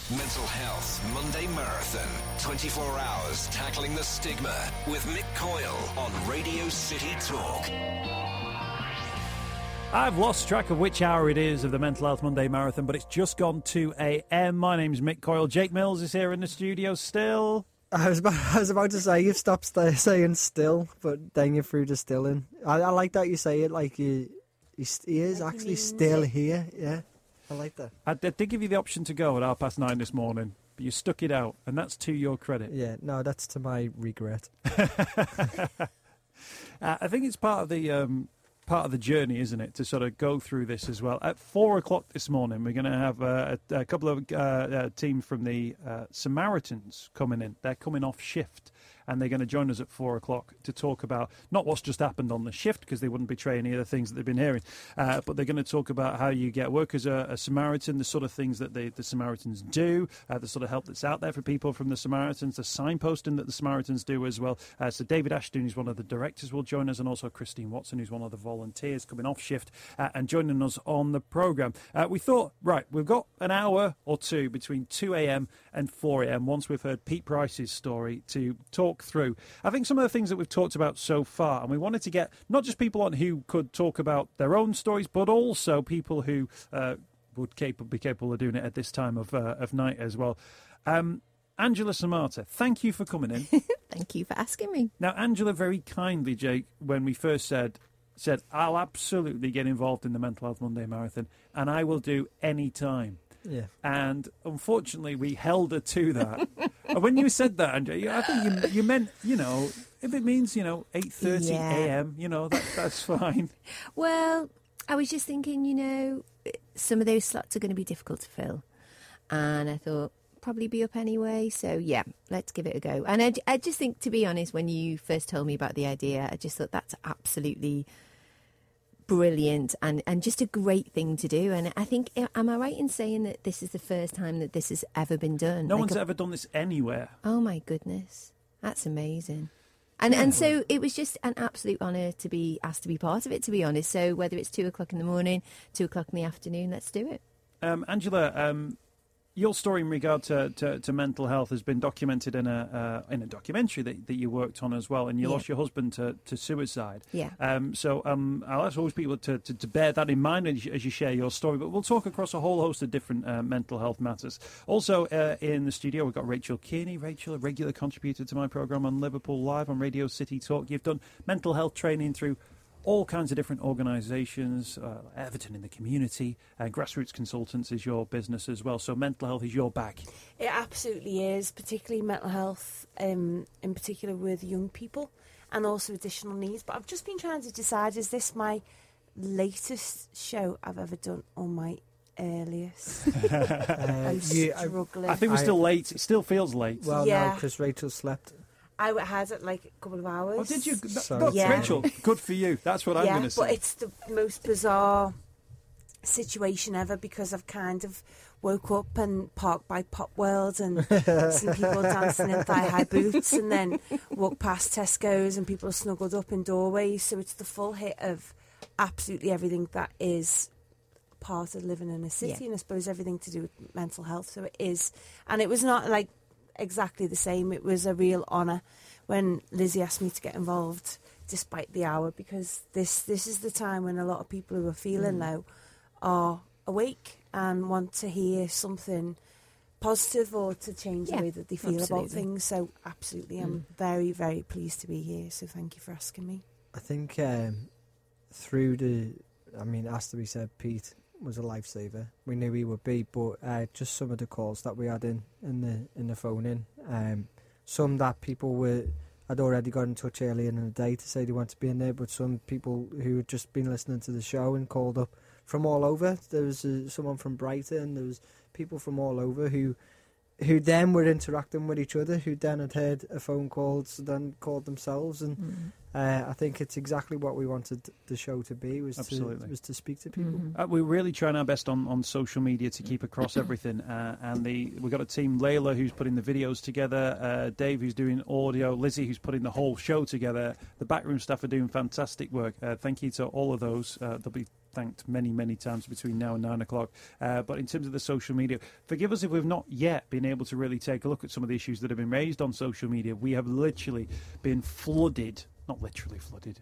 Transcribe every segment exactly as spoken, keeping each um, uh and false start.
Mental Health Monday Marathon. twenty-four hours tackling the stigma with Mick Coyle on Radio City Talk. I've lost track of which hour it is of the Mental Health Monday Marathon, but it's just gone two a.m. My name's Mick Coyle. Jake Mills is here in the studio still. I was about, I was about to say, you've stopped st- saying still, but then you're through to still in. I, I like that you say it like you, he, he is like actually still it. here, yeah. I like that. I did give you the option to go at half past nine this morning, but you stuck it out, and that's to your credit. Yeah, no, that's to my regret. uh, I think it's part of the um, part of the journey, isn't it, to sort of go through this as well. At four o'clock this morning, we're going to have uh, a, a couple of uh, uh, team from the uh, Samaritans coming in. They're coming off shift. And they're going to join us at four o'clock to talk about not what's just happened on the shift, because they wouldn't betray any of the things that they've been hearing, uh, but they're going to talk about how you get work as a, a Samaritan, the sort of things that they, the Samaritans do, uh, the sort of help that's out there for people from the Samaritans, the signposting that the Samaritans do as well. Uh, so David Ashton, who's one of the directors, will join us, and also Christine Watson, who's one of the volunteers coming off shift uh, and joining us on the programme. Uh, we thought, right, we've got an hour or two between two a.m. and four a.m. once we've heard Pete Price's story to talk through. I think some of the things that we've talked about so far, and we wanted to get not just people on who could talk about their own stories, but also people who uh, would capable, be capable of doing it at this time of uh, of night as well. Um, Angela Samata, thank you for coming in. Thank you for asking me. Now, Angela very kindly, Jake, when we first said, said, I'll absolutely get involved in the Mental Health Monday Marathon, and I will do any time. Yeah. And unfortunately, we held her to that. And when you said that, Andrea, I think you, you meant, you know, if it means, you know, eight thirty a.m., you know, that, that's fine. Well, I was just thinking, you know, some of those slots are going to be difficult to fill. And I thought, probably be up anyway. So, yeah, let's give it a go. And I, I just think, to be honest, when you first told me about the idea, I just thought that's absolutely brilliant and, and just a great thing to do. And I think, am I right in saying that this is the first time that this has ever been done? No like one's a, ever done this anywhere. Oh, my goodness. That's amazing. And yeah. and so it was just an absolute honour to be asked to be part of it, to be honest. So whether it's two o'clock in the morning, two o'clock in the afternoon, let's do it. Um, Angela, um, your story in regard to, to, to mental health has been documented in a uh, in a documentary that, that you worked on as well, and you yeah. lost your husband to, to suicide. Yeah. Um, so um, I'll ask always people to, to, to bear that in mind as you, as you share your story, but we'll talk across a whole host of different uh, mental health matters. Also uh, in the studio, we've got Rachel Kearney. Rachel, a regular contributor to my programme on Liverpool Live on Radio City Talk. You've done mental health training through all kinds of different organisations, uh, Everton in the community, uh, Grassroots Consultants is your business as well, so mental health is your bag. It absolutely is, particularly mental health, um, in particular with young people, and also additional needs. But I've just been trying to decide, is this my latest show I've ever done or my earliest? uh, I'm you, struggling. I think we're still late. It still feels late. Well, yeah. no, because Rachel slept. I had it like a couple of hours. Oh, did you? So, Look, yeah. Rachel, good for you. That's what I'm yeah, going to say. but it's the most bizarre situation ever, because I've kind of woke up and parked by Pop World and seen people dancing in thigh-high boots, and then walked past Tesco's and people are snuggled up in doorways. So it's the full hit of absolutely everything that is part of living in a city, yeah. and I suppose everything to do with mental health. So it is. And it was not like exactly the same. It was a real honour when Lizzie asked me to get involved despite the hour, because this this is the time when a lot of people who are feeling mm. low are awake and want to hear something positive or to change yeah, the way that they feel absolutely. about things. So absolutely, mm. I'm very, very pleased to be here, so thank you for asking me. I think um, through the, I mean, it has to be said, Pete was a lifesaver. We knew he would be, but uh, just some of the calls that we had in in the in the phone in, um, some that people were had already got in touch earlier in the day to say they want to be in there, but some people who had just been listening to the show and called up from all over. There was uh, someone from Brighton. There was people from all over who who then were interacting with each other, who then had heard a phone call, so then called themselves, and mm. uh, I think it's exactly what we wanted the show to be, was Absolutely. to was to speak to people. Mm-hmm. Uh, we're really trying our best on, on social media to keep across everything, uh, and the we've got a team, Layla, who's putting the videos together, uh, Dave, who's doing audio, Lizzie, who's putting the whole show together. The backroom staff are doing fantastic work. Uh, thank you to all of those. Uh, there'll be thanked many, many times between now and nine o'clock. Uh, but in terms of the social media, forgive us if we've not yet been able to really take a look at some of the issues that have been raised on social media. We have literally been flooded, not literally flooded.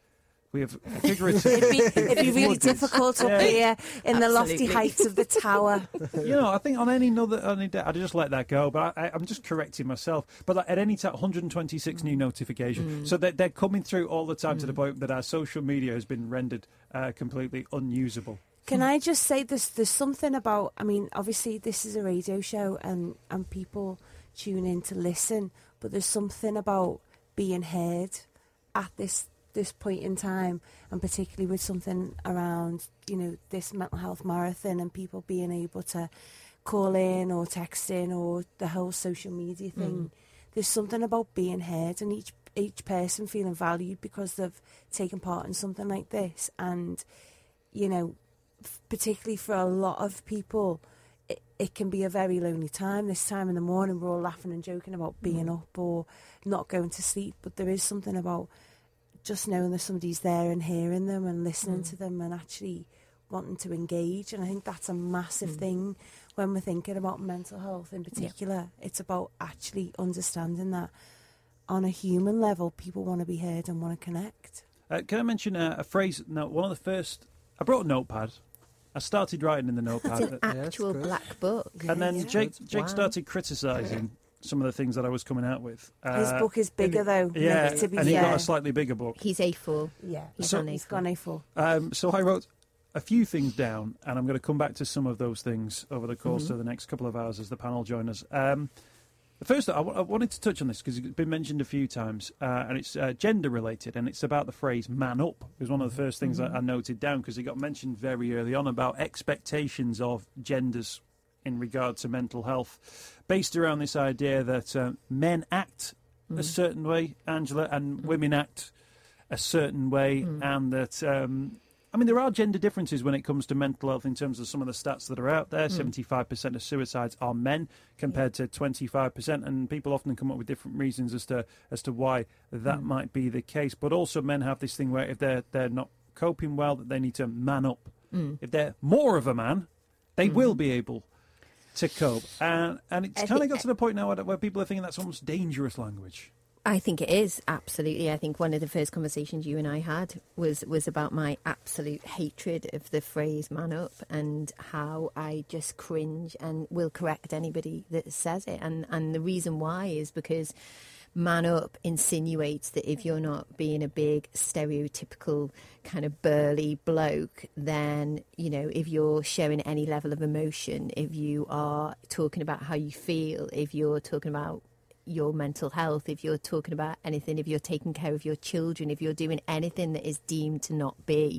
We have figuratively. It'd be, it'd be really difficult up Yeah. here in the lofty Absolutely. heights of the tower. You know, I think on any other, on any day, I'd just let that go. But I, I'm just correcting myself. But like, at any time, one hundred twenty-six new notifications. So they're, they're coming through all the time to the point that our social media has been rendered uh, completely unusable. Can I just say there's there's something about, I mean, obviously this is a radio show and, and people tune in to listen, but there's something about being heard at this this point in time, and particularly with something around, you know, this mental health marathon and people being able to call in or text in or the whole social media thing. There's something about being heard and each each person feeling valued because they've taken part in something like this. And, you know, particularly for a lot of people, it, it can be a very lonely time. This time in the morning, we're all laughing and joking about being up or not going to sleep. But there is something about just knowing that somebody's there and hearing them and listening to them and actually wanting to engage. And I think that's a massive thing when we're thinking about mental health in particular. It's about actually understanding that on a human level, people want to be heard and want to connect. Uh, can I mention a, a phrase? Now, one of the first, I brought a notepad. I started writing in the notepad. It's an that's actual good. black book. And then Yeah. Jake, Jake Wow. started criticising some of the things that I was coming out with. Uh, His book is bigger, though, Yeah, Nick, to be and he fair. got a slightly bigger book. He's A four. Yeah, He's So- on A he's four. gone A four. Um, so I wrote a few things down, and I'm going to come back to some of those things over the course Mm-hmm. of the next couple of hours as the panel join us. Um, the first, I, w- I wanted to touch on this because it's been mentioned a few times, uh, and it's uh, gender related, and it's about the phrase "man up." It was one of the first things Mm-hmm. I, I noted down because it got mentioned very early on about expectations of genders in regard to mental health, based around this idea that uh, men act a certain way, Angela, and women act a certain way, and that um, I mean there are gender differences when it comes to mental health in terms of some of the stats that are out there. seventy-five percent of suicides are men compared to twenty-five percent, and people often come up with different reasons as to as to why that might be the case. But also men have this thing where if they're they're not coping well, that they need to man up. If they're more of a man, they will be able to cope. And and it's I kind of think- got to the point now where, where people are thinking that's almost dangerous language. I think it is, absolutely. I think one of the first conversations you and I had was, was about my absolute hatred of the phrase man up and how I just cringe and will correct anybody that says it. And, and the reason why is because man up insinuates that if you're not being a big stereotypical kind of burly bloke, then, you know, if you're showing any level of emotion, if you are talking about how you feel, if you're talking about your mental health, if you're talking about anything, if you're taking care of your children, if you're doing anything that is deemed to not be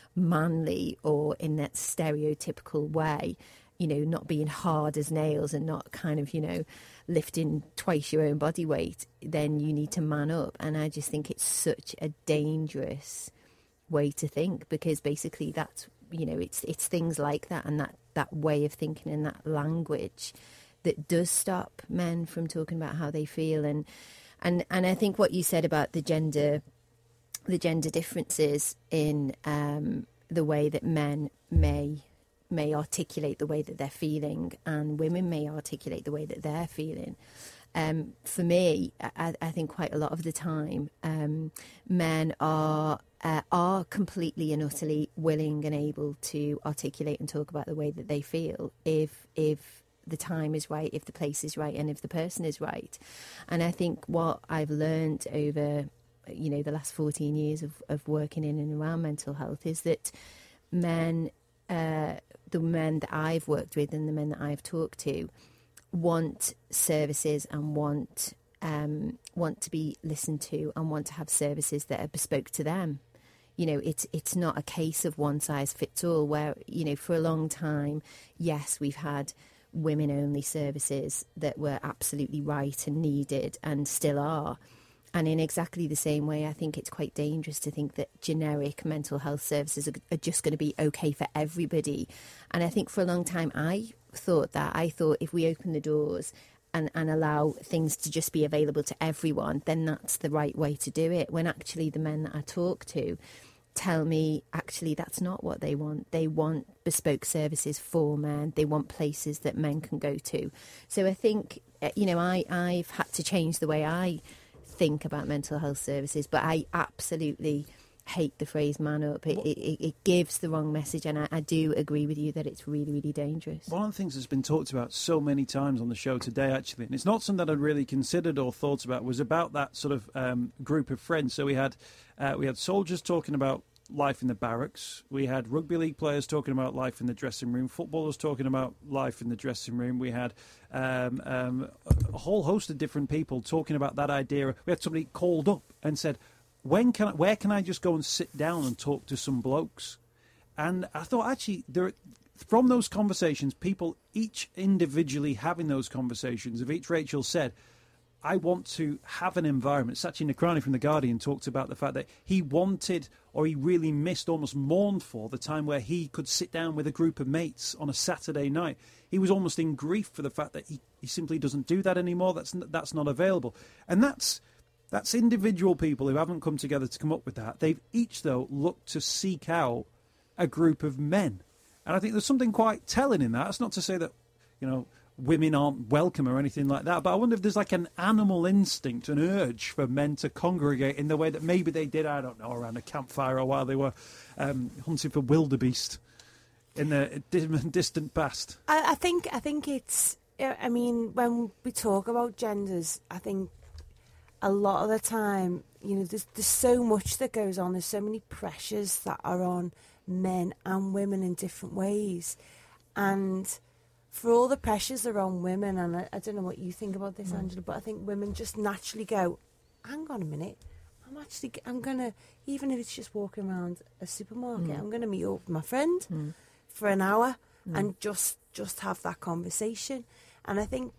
manly or in that stereotypical way, you know, not being hard as nails and not kind of, you know, lifting twice your own body weight, then you need to man up. And I just think it's such a dangerous way to think, because basically that's, you know, it's it's things like that and that, that way of thinking and that language that does stop men from talking about how they feel. And and and I think what you said about the gender the gender differences in um, the way that men may may articulate the way that they're feeling and women may articulate the way that they're feeling. Um, for me, I, I think quite a lot of the time, um, men are uh, are completely and utterly willing and able to articulate and talk about the way that they feel if if the time is right, if the place is right, and if the person is right. And I think what I've learned over, you know, the last fourteen years of, of working in and around mental health is that men, uh, the men that I've worked with and the men that I've talked to, want services and want um, want to be listened to and want to have services that are bespoke to them. You know, it's it's not a case of one size fits all where, you know, for a long time, yes, we've had women-only services that were absolutely right and needed and still are. And in exactly the same way, I think it's quite dangerous to think that generic mental health services are, are just going to be okay for everybody. And I think for a long time, I thought that. I thought if we open the doors and, and allow things to just be available to everyone, then that's the right way to do it. When actually the men that I talk to, tell me actually that's not what they want. They want bespoke services for men. They want places that men can go to. So I think, you know, I, I've had to change the way I think about mental health services, but I absolutely hate the phrase man up. It, it, it gives the wrong message, and I, I do agree with you that it's really, really dangerous. One of the things that's been talked about so many times on the show today, actually, and it's not something that I'd really considered or thought about, was about that sort of um, group of friends. So we had uh, we had soldiers talking about life in the barracks. We had rugby league players talking about life in the dressing room. Footballers talking about life in the dressing room. We had um, um, a whole host of different people talking about that idea. We had somebody called up and said, When can I, where can I just go and sit down and talk to some blokes? And I thought, actually, there, from those conversations, people each individually having those conversations, of each Rachel said, I want to have an environment. Sachin Nakrani from The Guardian talked about the fact that he wanted, or he really missed, almost mourned for, the time where he could sit down with a group of mates on a Saturday night. He was almost in grief for the fact that he, he simply doesn't do that anymore. That's that's not available. And that's That's individual people who haven't come together to come up with that. They've each, though, looked to seek out a group of men. And I think there's something quite telling in that. It's not to say that, you know, women aren't welcome or anything like that, but I wonder if there's like an animal instinct, an urge for men to congregate in the way that maybe they did, I don't know, around a campfire or while they were um, hunting for wildebeest in the distant past. I, I think I think it's, I mean, when we talk about genders, I think a lot of the time, you know, there's, there's so much that goes on. There's so many pressures that are on men and women in different ways. And for all the pressures that are on women, and I, I don't know what you think about this, mm. Angela, but I think women just naturally go, hang on a minute, I'm actually, I'm going to, even if it's just walking around a supermarket, mm. I'm going to meet up with my friend mm. for an hour mm. and just, just have that conversation. And I think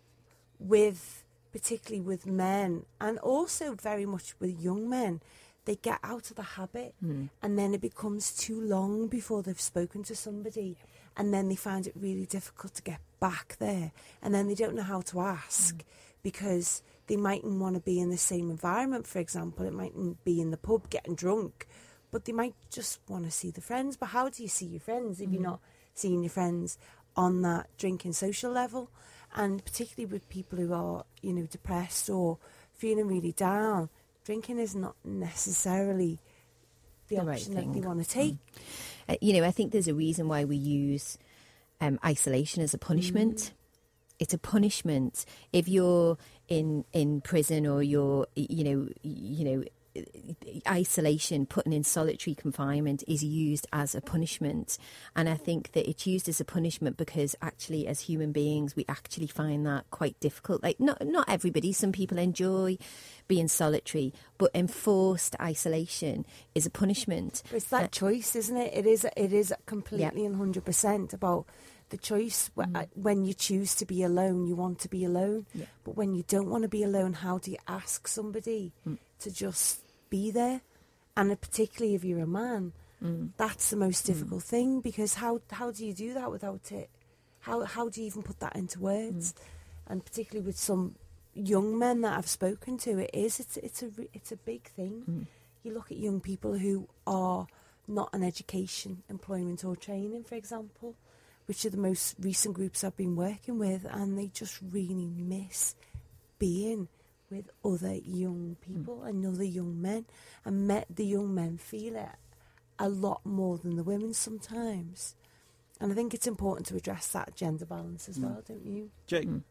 with, particularly with men, and also very much with young men, they get out of the habit mm. and then it becomes too long before they've spoken to somebody, and then they find it really difficult to get back there, and then they don't know how to ask mm. because they mightn't want to be in the same environment. For example, it mightn't be in the pub getting drunk, but they might just want to see the friends. But how do you see your friends if mm. you're not seeing your friends on that drinking social level? And particularly with people who are, you know, depressed or feeling really down, drinking is not necessarily the, the option right that they want to take. Mm. Uh, you know, I think there's a reason why we use um, isolation as a punishment. Mm. It's a punishment. If you're in, in prison, or you're, you know, you know, isolation, putting in solitary confinement, is used as a punishment. And I think that it's used as a punishment because actually, as human beings, we actually find that quite difficult. Like, not not everybody, some people enjoy being solitary, but enforced isolation is a punishment. It's that uh, choice, isn't it? It is it is completely yeah. and one hundred percent about the choice. Mm. When you choose to be alone, you want to be alone. Yeah. But when you don't want to be alone, how do you ask somebody mm. to just be there? And particularly if you're a man, mm. that's the most difficult mm. thing, because how how do you do that without it? How how do you even put that into words? Mm. And particularly with some young men that I've spoken to, it is it's it's a it's a big thing. Mm. You look at young people who are not in education, employment or training, for example, which are the most recent groups I've been working with, and they just really miss being with other young people mm. and other young men, and met the young men feel it a lot more than the women sometimes. And I think it's important to address that gender balance as mm. well, don't you? Jake? Mm.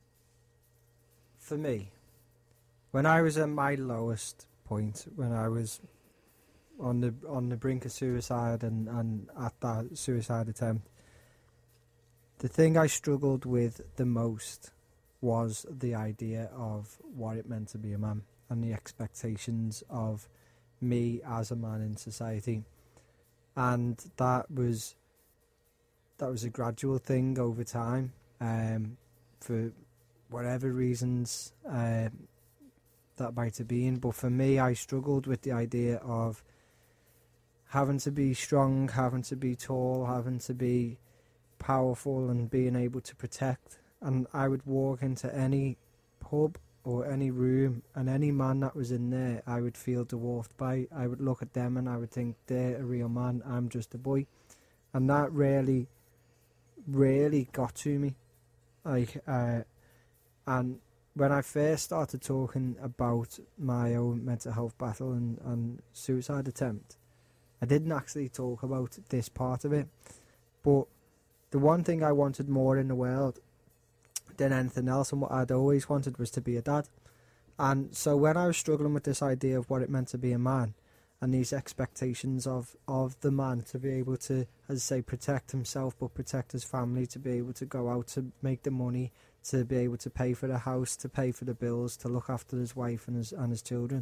For me, when I was at my lowest point, when I was on the on the brink of suicide and, and at that suicide attempt, the thing I struggled with the most was the idea of what it meant to be a man and the expectations of me as a man in society. And that was that was a gradual thing over time, um, for whatever reasons uh, that might have been. But for me, I struggled with the idea of having to be strong, having to be tall, having to be powerful and being able to protect. And I would walk into any pub or any room, and any man that was in there, I would feel dwarfed by. I would look at them and I would think they're a real man. I'm just a boy, and that really, really got to me. Like, uh, and when I first started talking about my own mental health battle and, and suicide attempt, I didn't actually talk about this part of it. But the one thing I wanted more in the world than anything else, and what I'd always wanted, was to be a dad. And so when I was struggling with this idea of what it meant to be a man, and these expectations of, of the man to be able to, as I say, protect himself but protect his family, to be able to go out to make the money, to be able to pay for the house, to pay for the bills, to look after his wife and his and his children,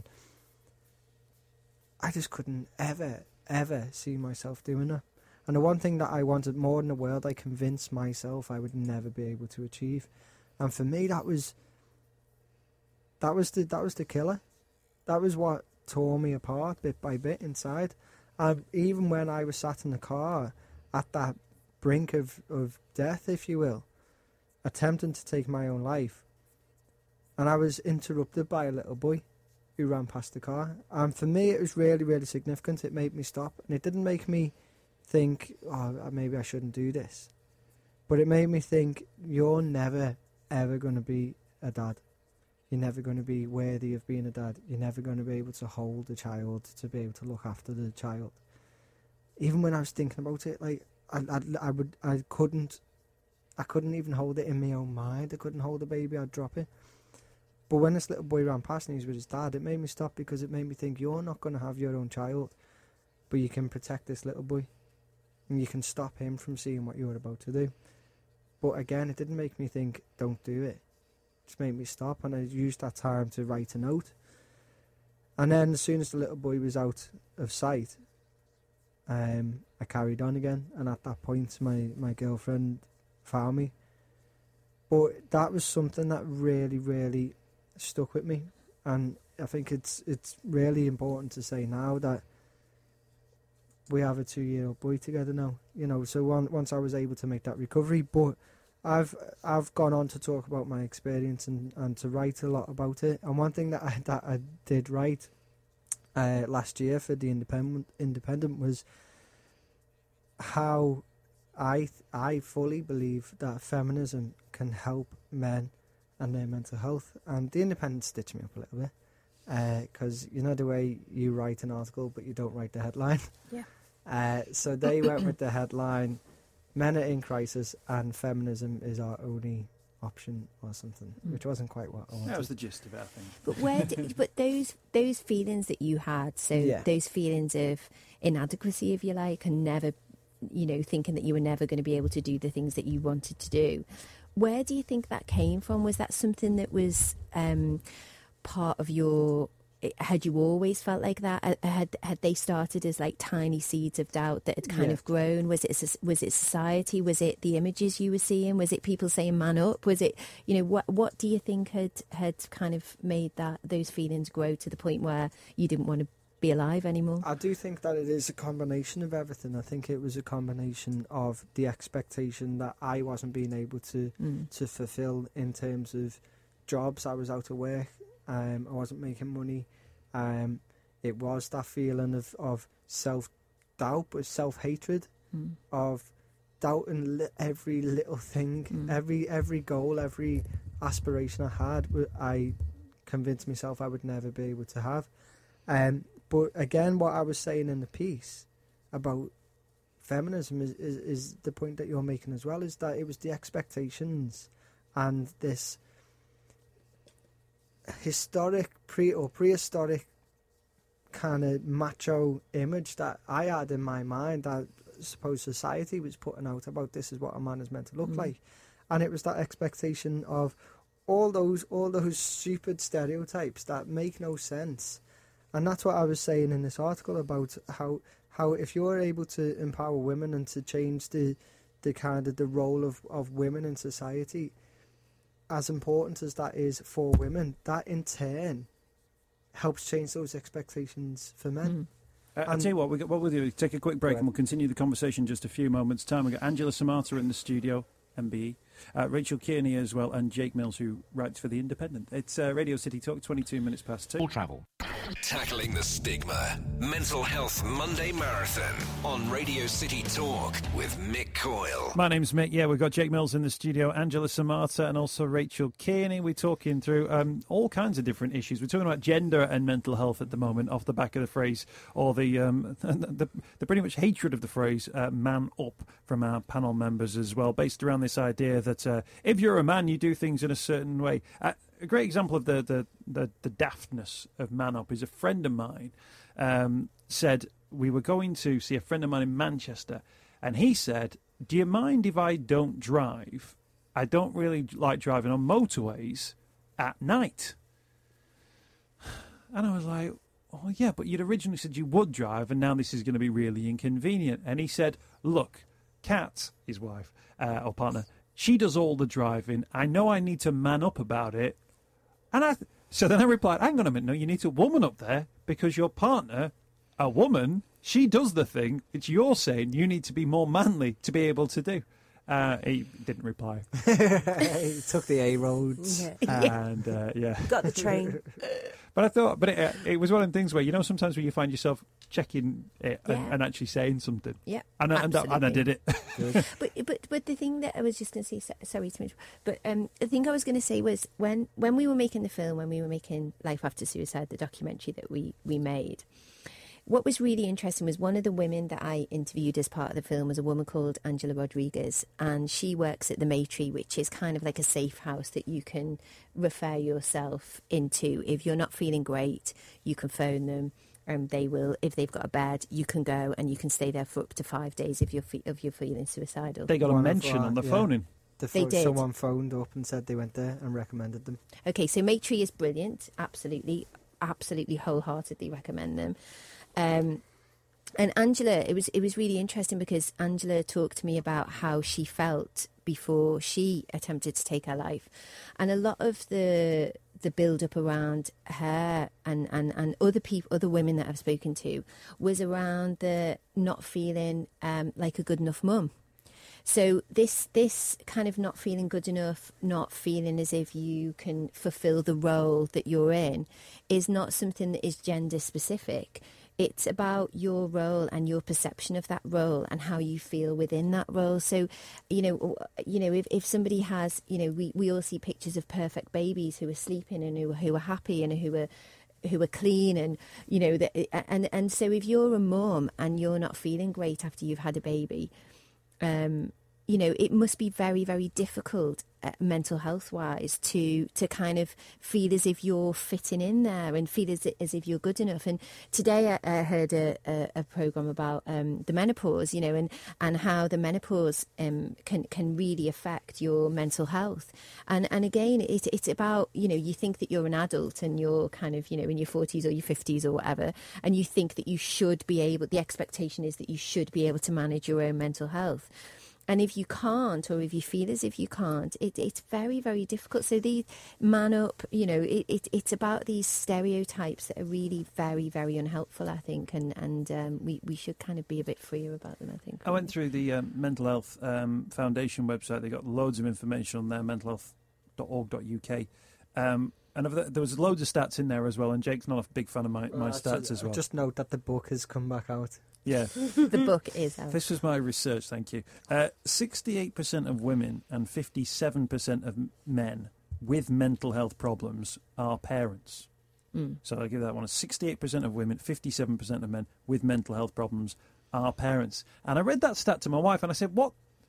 I just couldn't ever, ever see myself doing that. And the one thing that I wanted more in the world, I convinced myself I would never be able to achieve. And for me, that was that was the that was the killer. That was what tore me apart bit by bit inside. And even when I was sat in the car at that brink of, of death, if you will, attempting to take my own life, and I was interrupted by a little boy who ran past the car. And for me, it was really, really significant. It made me stop, and it didn't make me think, oh, maybe I shouldn't do this. But it made me think, you're never, ever going to be a dad. You're never going to be worthy of being a dad. You're never going to be able to hold a child, to be able to look after the child. Even when I was thinking about it, like, I, I, I would, I couldn't, I couldn't even hold it in my own mind. I couldn't hold the baby, I'd drop it. But when this little boy ran past and he was with his dad, it made me stop, because it made me think, you're not going to have your own child, but you can protect this little boy. And you can stop him from seeing what you're about to do. But again, it didn't make me think, don't do it. It just made me stop, and I used that time to write a note. And then as soon as the little boy was out of sight, um, I carried on again. And at that point, my, my girlfriend found me. But that was something that really, really stuck with me. And I think it's it's really important to say now that we have a two-year-old boy together now, you know. So one, once I was able to make that recovery, but I've I've gone on to talk about my experience and, and to write a lot about it. And one thing that I that I did write uh, last year for the Independent Independent was how I I fully believe that feminism can help men and their mental health. And the Independent stitched me up a little bit. Because uh, you know the way you write an article but you don't write the headline? Yeah. Uh, so they went with the headline, men are in crisis and feminism is our only option, or something, mm. which wasn't quite what I wanted. That was the gist of it, I think. But where did, but those those feelings that you had, so Yeah. those feelings of inadequacy, if you like, and never, you know, thinking that you were never going to be able to do the things that you wanted to do, where do you think that came from? Was that something that was um, part of your, had you always felt like that? Had had they started as like tiny seeds of doubt that had kind Yeah. of grown? Was it was it society? Was it the images you were seeing? Was it people saying "man up"? Was it, you know, what what do you think had had kind of made that those feelings grow to the point where you didn't want to be alive anymore? I do think that it is a combination of everything. I think it was a combination of the expectation that I wasn't being able to Mm. to fulfill in terms of jobs. I was out of work. Um, I wasn't making money. Um, it was that feeling of, of self-doubt, but self-hatred, Mm. of doubting li- every little thing, Mm. every every goal, every aspiration I had, w- I convinced myself I would never be able to have. Um, but again, what I was saying in the piece about feminism is, is, is the point that you're making as well, is that it was the expectations and this historic pre or prehistoric kind of macho image that I had in my mind that I suppose society was putting out about this is what a man is meant to look Mm. like. And it was that expectation of all those all those stupid stereotypes that make no sense. And that's what I was saying in this article about how how if you're able to empower women and to change the the kind of the role of, of women in society, as important as that is for women, that in turn helps change those expectations for men. Mm. Uh, I'll tell you what, we got, what we'll do is take a quick break Go and we'll continue the conversation in just a few moments' time. We've got Angela Samata in the studio, M B E. Uh, Rachel Kearney as well, and Jake Mills, who writes for The Independent. It's uh, Radio City Talk, twenty-two minutes past two. All travel. Tackling the Stigma. Mental Health Monday Marathon on Radio City Talk with Mick Coyle. My name's Mick. Yeah, we've got Jake Mills in the studio, Angela Samata, and also Rachel Kearney. We're talking through um, all kinds of different issues. We're talking about gender and mental health at the moment, off the back of the phrase, or the um, the, the pretty much hatred of the phrase uh, man up from our panel members as well, based around this idea that uh, if you're a man, you do things in a certain way. Uh, a great example of the, the, the, the daftness of man up is a friend of mine um, said, we were going to see a friend of mine in Manchester, and he said, do you mind if I don't drive? I don't really like driving on motorways at night. And I was like, oh, yeah, but you'd originally said you would drive, and now this is going to be really inconvenient. And he said, look, Kat, his wife, uh, or partner, she does all the driving. I know I need to man up about it. And I, th- so then I replied, hang on a minute, no, you need to woman up there, because your partner, a woman, she does the thing. It's you're saying you need to be more manly to be able to do. Uh, he didn't reply. He took the A roads. Yeah. And, uh, yeah. Got the train. But I thought, but it, it was one of the things where, you know, sometimes where you find yourself checking it and, Yeah. and actually saying something. Yeah, And I, and, I, and I did it. but but but the thing that I was just going to say, so- sorry to mention, but um, the thing I was going to say was when when we were making the film, when we were making Life After Suicide, the documentary that we we made. What was really interesting was one of the women that I interviewed as part of the film was a woman called Angela Rodriguez, and she works at the Maytree, which is kind of like a safe house that you can refer yourself into. If you're not feeling great, you can phone them, and they will, if they've got a bed, you can go and you can stay there for up to five days if you're, fe- if you're feeling suicidal. They got a One of mention our- on the yeah. phoning. The They pho- did. Someone phoned up and said they went there and recommended them. Okay, so Maytree is brilliant. Absolutely, absolutely wholeheartedly recommend them. Um, and Angela, it was it was really interesting because Angela talked to me about how she felt before she attempted to take her life, and a lot of the the build up around her and, and, and other people, other women that I've spoken to, was around the not feeling um, like a good enough mum. So this this kind of not feeling good enough, not feeling as if you can fulfill the role that you're in, is not something that is gender specific. It's about your role and your perception of that role and how you feel within that role. So, you know, you know, if, if somebody has, you know, we, we all see pictures of perfect babies who are sleeping and who who are happy and who are who are clean, and you know that, and and so if you're a mum and you're not feeling great after you've had a baby, um, you know, it must be very, very difficult uh, mental health wise to to kind of feel as if you're fitting in there and feel as, as if you're good enough. And today I, I heard a, a, a program about um, the menopause, you know, and, and how the menopause um, can can really affect your mental health. And and again, it, it's about, you know, you think that you're an adult and you're kind of, you know, in your forties or your fifties or whatever, and you think that you should be able, the expectation is that you should be able to manage your own mental health. And if you can't, or if you feel as if you can't, it, it's very, very difficult. So the man up, you know, it, it, it's about these stereotypes that are really very, very unhelpful, I think. And, and um, we, we should kind of be a bit freer about them, I think. I went through the um, Mental Health um, Foundation website. They got loads of information on there, mental health dot org dot U K. Um, and of the, there was loads of stats in there as well. And Jake's not a big fan of my, my Uh, stats so as well. Just note that the book has come back out. Yeah. The book is out. This was my research, thank you. Uh, sixty-eight percent of women and fifty-seven percent of men with mental health problems are parents. Mm. So I'll give that one. sixty-eight percent of women, fifty-seven percent of men with mental health problems are parents. And I read that stat to my wife and I said, what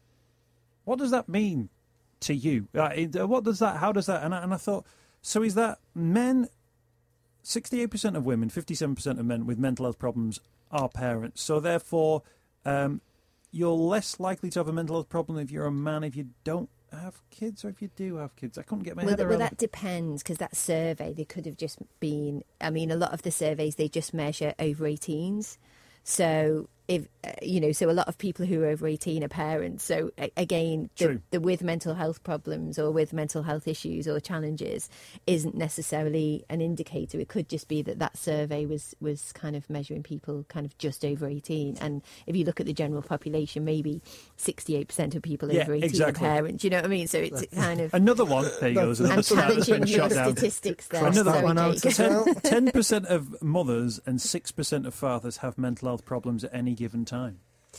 What does that mean to you? Uh, it- what does that, how does that, and I, and I thought, so is that men, sixty-eight percent of women, fifty-seven percent of men with mental health problems are parents. So therefore, um, you're less likely to have a mental health problem if you're a man if you don't have kids, or if you do have kids. I couldn't get my Well, head th- around well, that depends, because that survey, they could have just been, I mean, a lot of the surveys, they just measure over eighteens. So if uh, you know, so a lot of people who are over eighteen are parents. So a- again, the, the with mental health problems or with mental health issues or challenges isn't necessarily an indicator. It could just be that that survey was, was kind of measuring people kind of just over eighteen. And if you look at the general population, maybe sixty-eight percent of people Yeah, over eighteen exactly. are parents. You know what I mean? So it's kind of... Another one. There you go. There's another I'm stat that's challenging been your shot down. statistics there. Another Sorry, one out Jake. as well. Ten percent of mothers and six percent of fathers have mental health problems at any given time.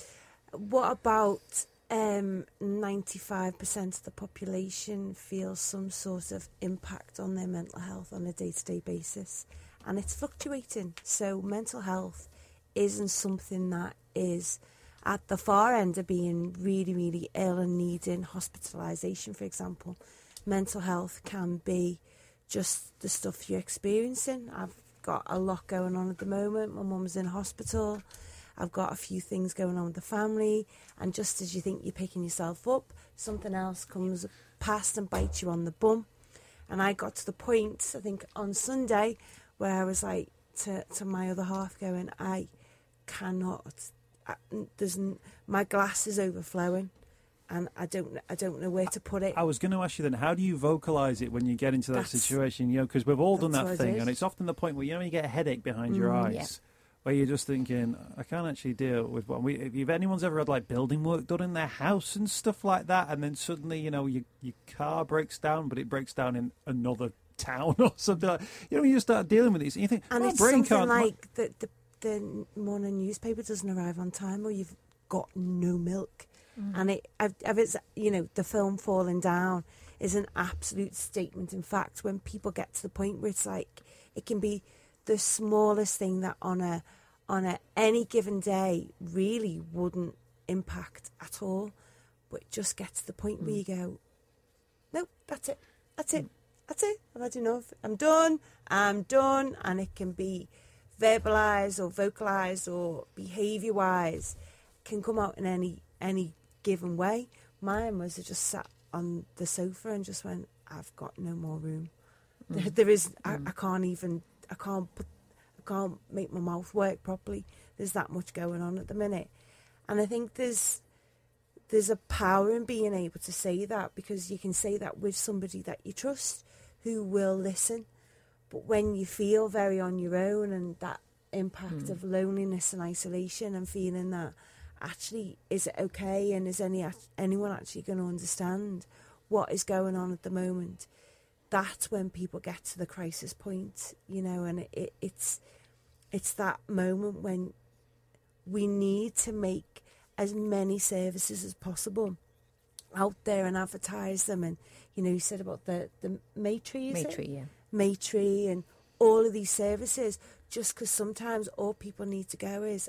What about um, ninety-five percent of the population feels some sort of impact on their mental health on a day-to-day basis? And it's fluctuating. So mental health isn't something that is at the far end of being really, really ill and needing hospitalisation, for example. Mental health can be just the stuff you're experiencing. I've got a lot going on at the moment. My mum's in hospital. I've got a few things going on with the family, and just as you think you're picking yourself up, something else comes past and bites you on the bum. And I got to the point, I think, on Sunday, where I was like to, to my other half going, I cannot, I, there's, n- my glass is overflowing, and I don't, I don't know where to put it. I was going to ask you then, how do you vocalise it when you get into that That's- situation? You know, because we've all done that's that what it thing, is. and it's often the point where, you know, you get a headache behind your Mm, eyes. yeah. Where you're just thinking, I can't actually deal with what we. If anyone's ever had like building work done in their house and stuff like that, and then suddenly, you know, your your car breaks down, but it breaks down in another town or something like, you know, you just start dealing with these, and you think, And my it's brain something can't. like the, the the morning newspaper doesn't arrive on time, or you've got no milk, and it, if if it's, you know, the film Falling Down is an absolute statement. In fact, when people get to the point where it's like it can be the smallest thing that on a on a any given day really wouldn't impact at all, but it just gets to the point where you go, nope, that's it, that's it, that's it. I've had enough. I'm done. I'm done. And it can be verbalised or vocalised or behaviour-wise, can come out in any any given way. Mine was I just sat on the sofa and just went, I've got no more room. Mm. There, there is. I, Mm. I can't even. I can't put. I can't make my mouth work properly. There's that much going on at the minute, and I think there's there's a power in being able to say that, because you can say that with somebody that you trust who will listen. But when you feel very on your own, and that impact Mm. of loneliness and isolation, and feeling that actually, is it okay, and is any anyone actually going to understand what is going on at the moment? That's when people get to the crisis point, you know, and it, it, it's it's that moment when we need to make as many services as possible out there and advertise them. And, you know, you said about the, the Maytree, is it? Maytree, yeah. Maytree and all of these services, just because sometimes all people need to go is,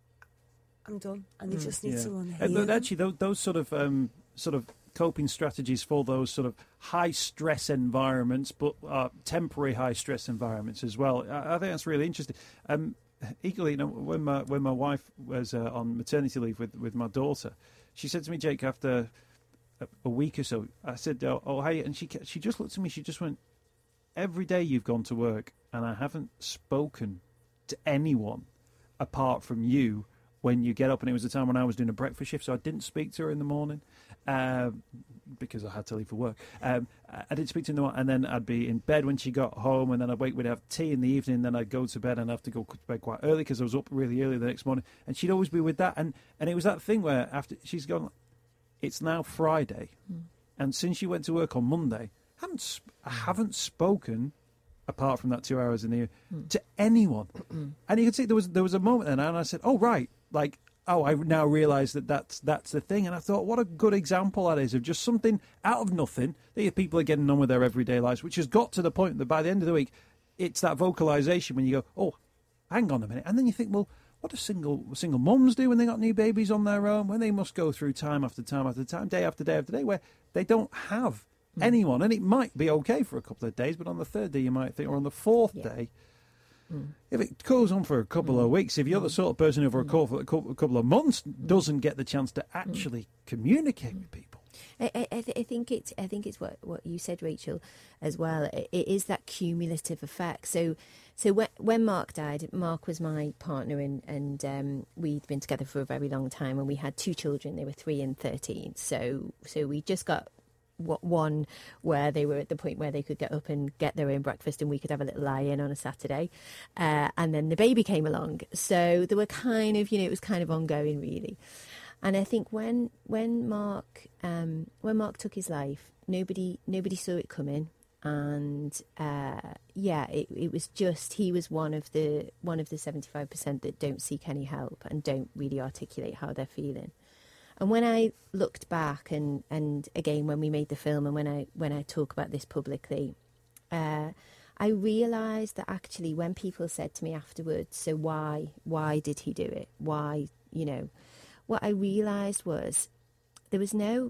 I'm done, and they Mm. just need Yeah. someone to Uh, hear but them. actually, those, those sort of um, sort of coping strategies for those sort of high stress environments, but uh, temporary high stress environments as well. I, I think that's really interesting. Um, equally, you know, when my when my wife was uh, on maternity leave with, with my daughter, she said to me, Jake, after a, a week or so, I said, "Oh, oh hey," and she she just looked at me. She just went, "Every day you've gone to work, and I haven't spoken to anyone apart from you." When you get up, and it was the time when I was doing a breakfast shift, so I didn't speak to her in the morning um, because I had to leave for work. Um, I didn't speak to her in the morning, and then I'd be in bed when she got home, and then I'd wake, we'd have tea in the evening, then I'd go to bed, and I'd have to go to bed quite early because I was up really early the next morning, and she'd always be with that, and, and it was that thing where after she's gone, it's now Friday, Mm. and since she went to work on Monday, I haven't, sp- I haven't spoken apart from that two hours in the year, Mm. to anyone. Mm. And you could see there was there was a moment then, and I said, "Oh right, like oh, I now realise that that's that's the thing." And I thought, what a good example that is of just something out of nothing that people are getting on with their everyday lives, which has got to the point that by the end of the week, it's that vocalisation when you go, "Oh, hang on a minute," and then you think, well, what do single single mums do when they got new babies on their own, when they must go through time after time after time, day after day after day, where they don't have anyone, and it might be okay for a couple of days, but on the third day you might think, or on the fourth Yeah. day, Mm. if it goes on for a couple Mm. of weeks, if you're the sort of person who for a cou- for a cou- a couple of months doesn't get the chance to actually communicate with people. I, I, I th- I think it's I think it's what, what you said, Rachel, as well. It, it is that cumulative effect. So, so when, when Mark died, Mark was my partner, and and um, we'd been together for a very long time, and we had two children. They were three and thirteen. So, so we just got what one where they were at the point where they could get up and get their own breakfast, and we could have a little lie-in on a Saturday, uh, and then the baby came along. So they were kind of, you know, it was kind of ongoing, really. And I think when when Mark um, when Mark took his life, nobody nobody saw it coming, and uh, yeah, it, it was just he was one of the one of the seventy-five percent that don't seek any help and don't really articulate how they're feeling. And when I looked back, and, and again when we made the film, and when I when I talk about this publicly, uh, I realised that actually when people said to me afterwards, so why why did he do it? Why, you know? What I realised was there was no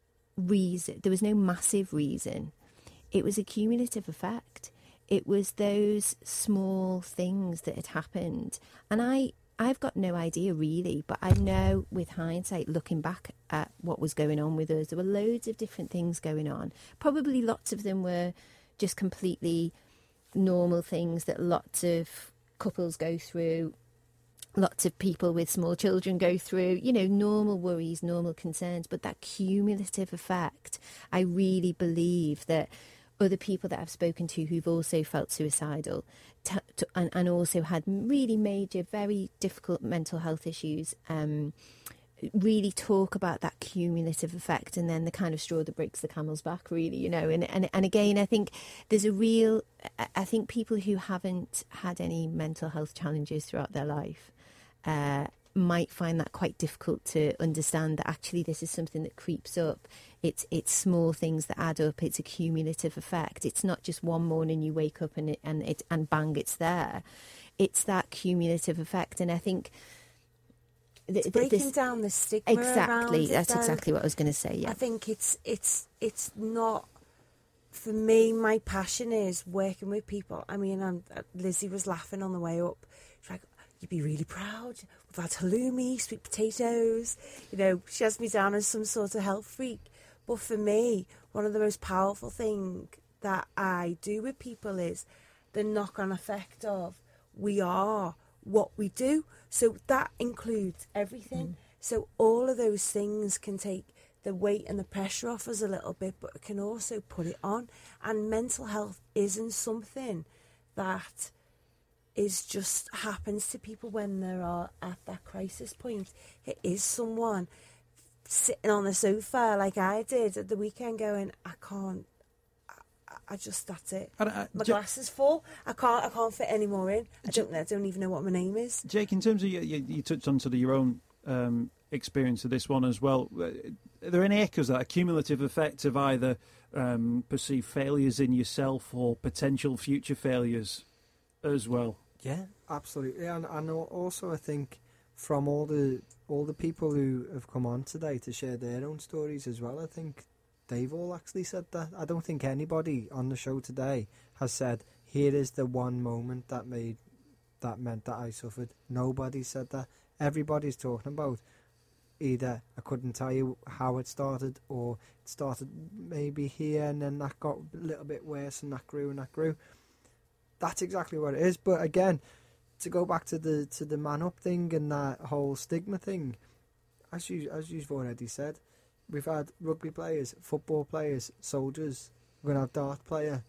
reason, there was no massive reason. It was a cumulative effect. It was those small things that had happened. And I, I've got no idea really, but I know with hindsight, looking back at what was going on with us, there were loads of different things going on. Probably lots of them were just completely normal things that lots of couples go through. Lots of people with small children go through, you know, normal worries, normal concerns, but that cumulative effect, I really believe that other people that I've spoken to who've also felt suicidal t- t- and, and also had really major, very difficult mental health issues, um, really talk about that cumulative effect, and then the kind of straw that breaks the camel's back, really, you know. And, and, and again, I think there's a real, I think people who haven't had any mental health challenges throughout their life, Uh, might find that quite difficult to understand, that actually this is something that creeps up. It's it's small things that add up. It's a cumulative effect. It's not just one morning you wake up and it, and it and bang, it's there. It's that cumulative effect, and I think th- it's breaking this, down the stigma exactly. around That's it, exactly what I was going to say. Yeah, I think it's it's it's not. For me, my passion is working with people. I mean, I'm, Lizzie was laughing on the way up. She's like, "You'd be really proud. We've had halloumi, sweet potatoes." You know, she has me down as some sort of health freak. But for me, one of the most powerful things that I do with people is the knock-on effect of we are what we do. So that includes everything. Mm. So all of those things can take the weight and the pressure off us a little bit, but it can also put it on. And mental health isn't something that is just happens to people when they are at that crisis point. It is someone sitting on the sofa like I did at the weekend going, I can't, I, I just, that's it. I, I, my J- glass is full. I can't, I can't fit any more in. I don't, I don't even know what my name is. Jake, in terms of, you, you, you touched on sort of your own um, experience of this one as well. Are there any echoes of that cumulative effect of either um, perceived failures in yourself or potential future failures as well? Yeah, absolutely. And, and also I think from all the all the people who have come on today to share their own stories as well, I think they've all actually said that. I don't think anybody on the show today has said, here is the one moment that made that meant that I suffered. Nobody said that. Everybody's talking about either I couldn't tell you how it started, or it started maybe here and then that got a little bit worse and that grew and that grew. That's exactly what it is. But again, to go back to the to the man up thing and that whole stigma thing, as you as you've already said, we've had rugby players, football players, soldiers. We're gonna have dart player,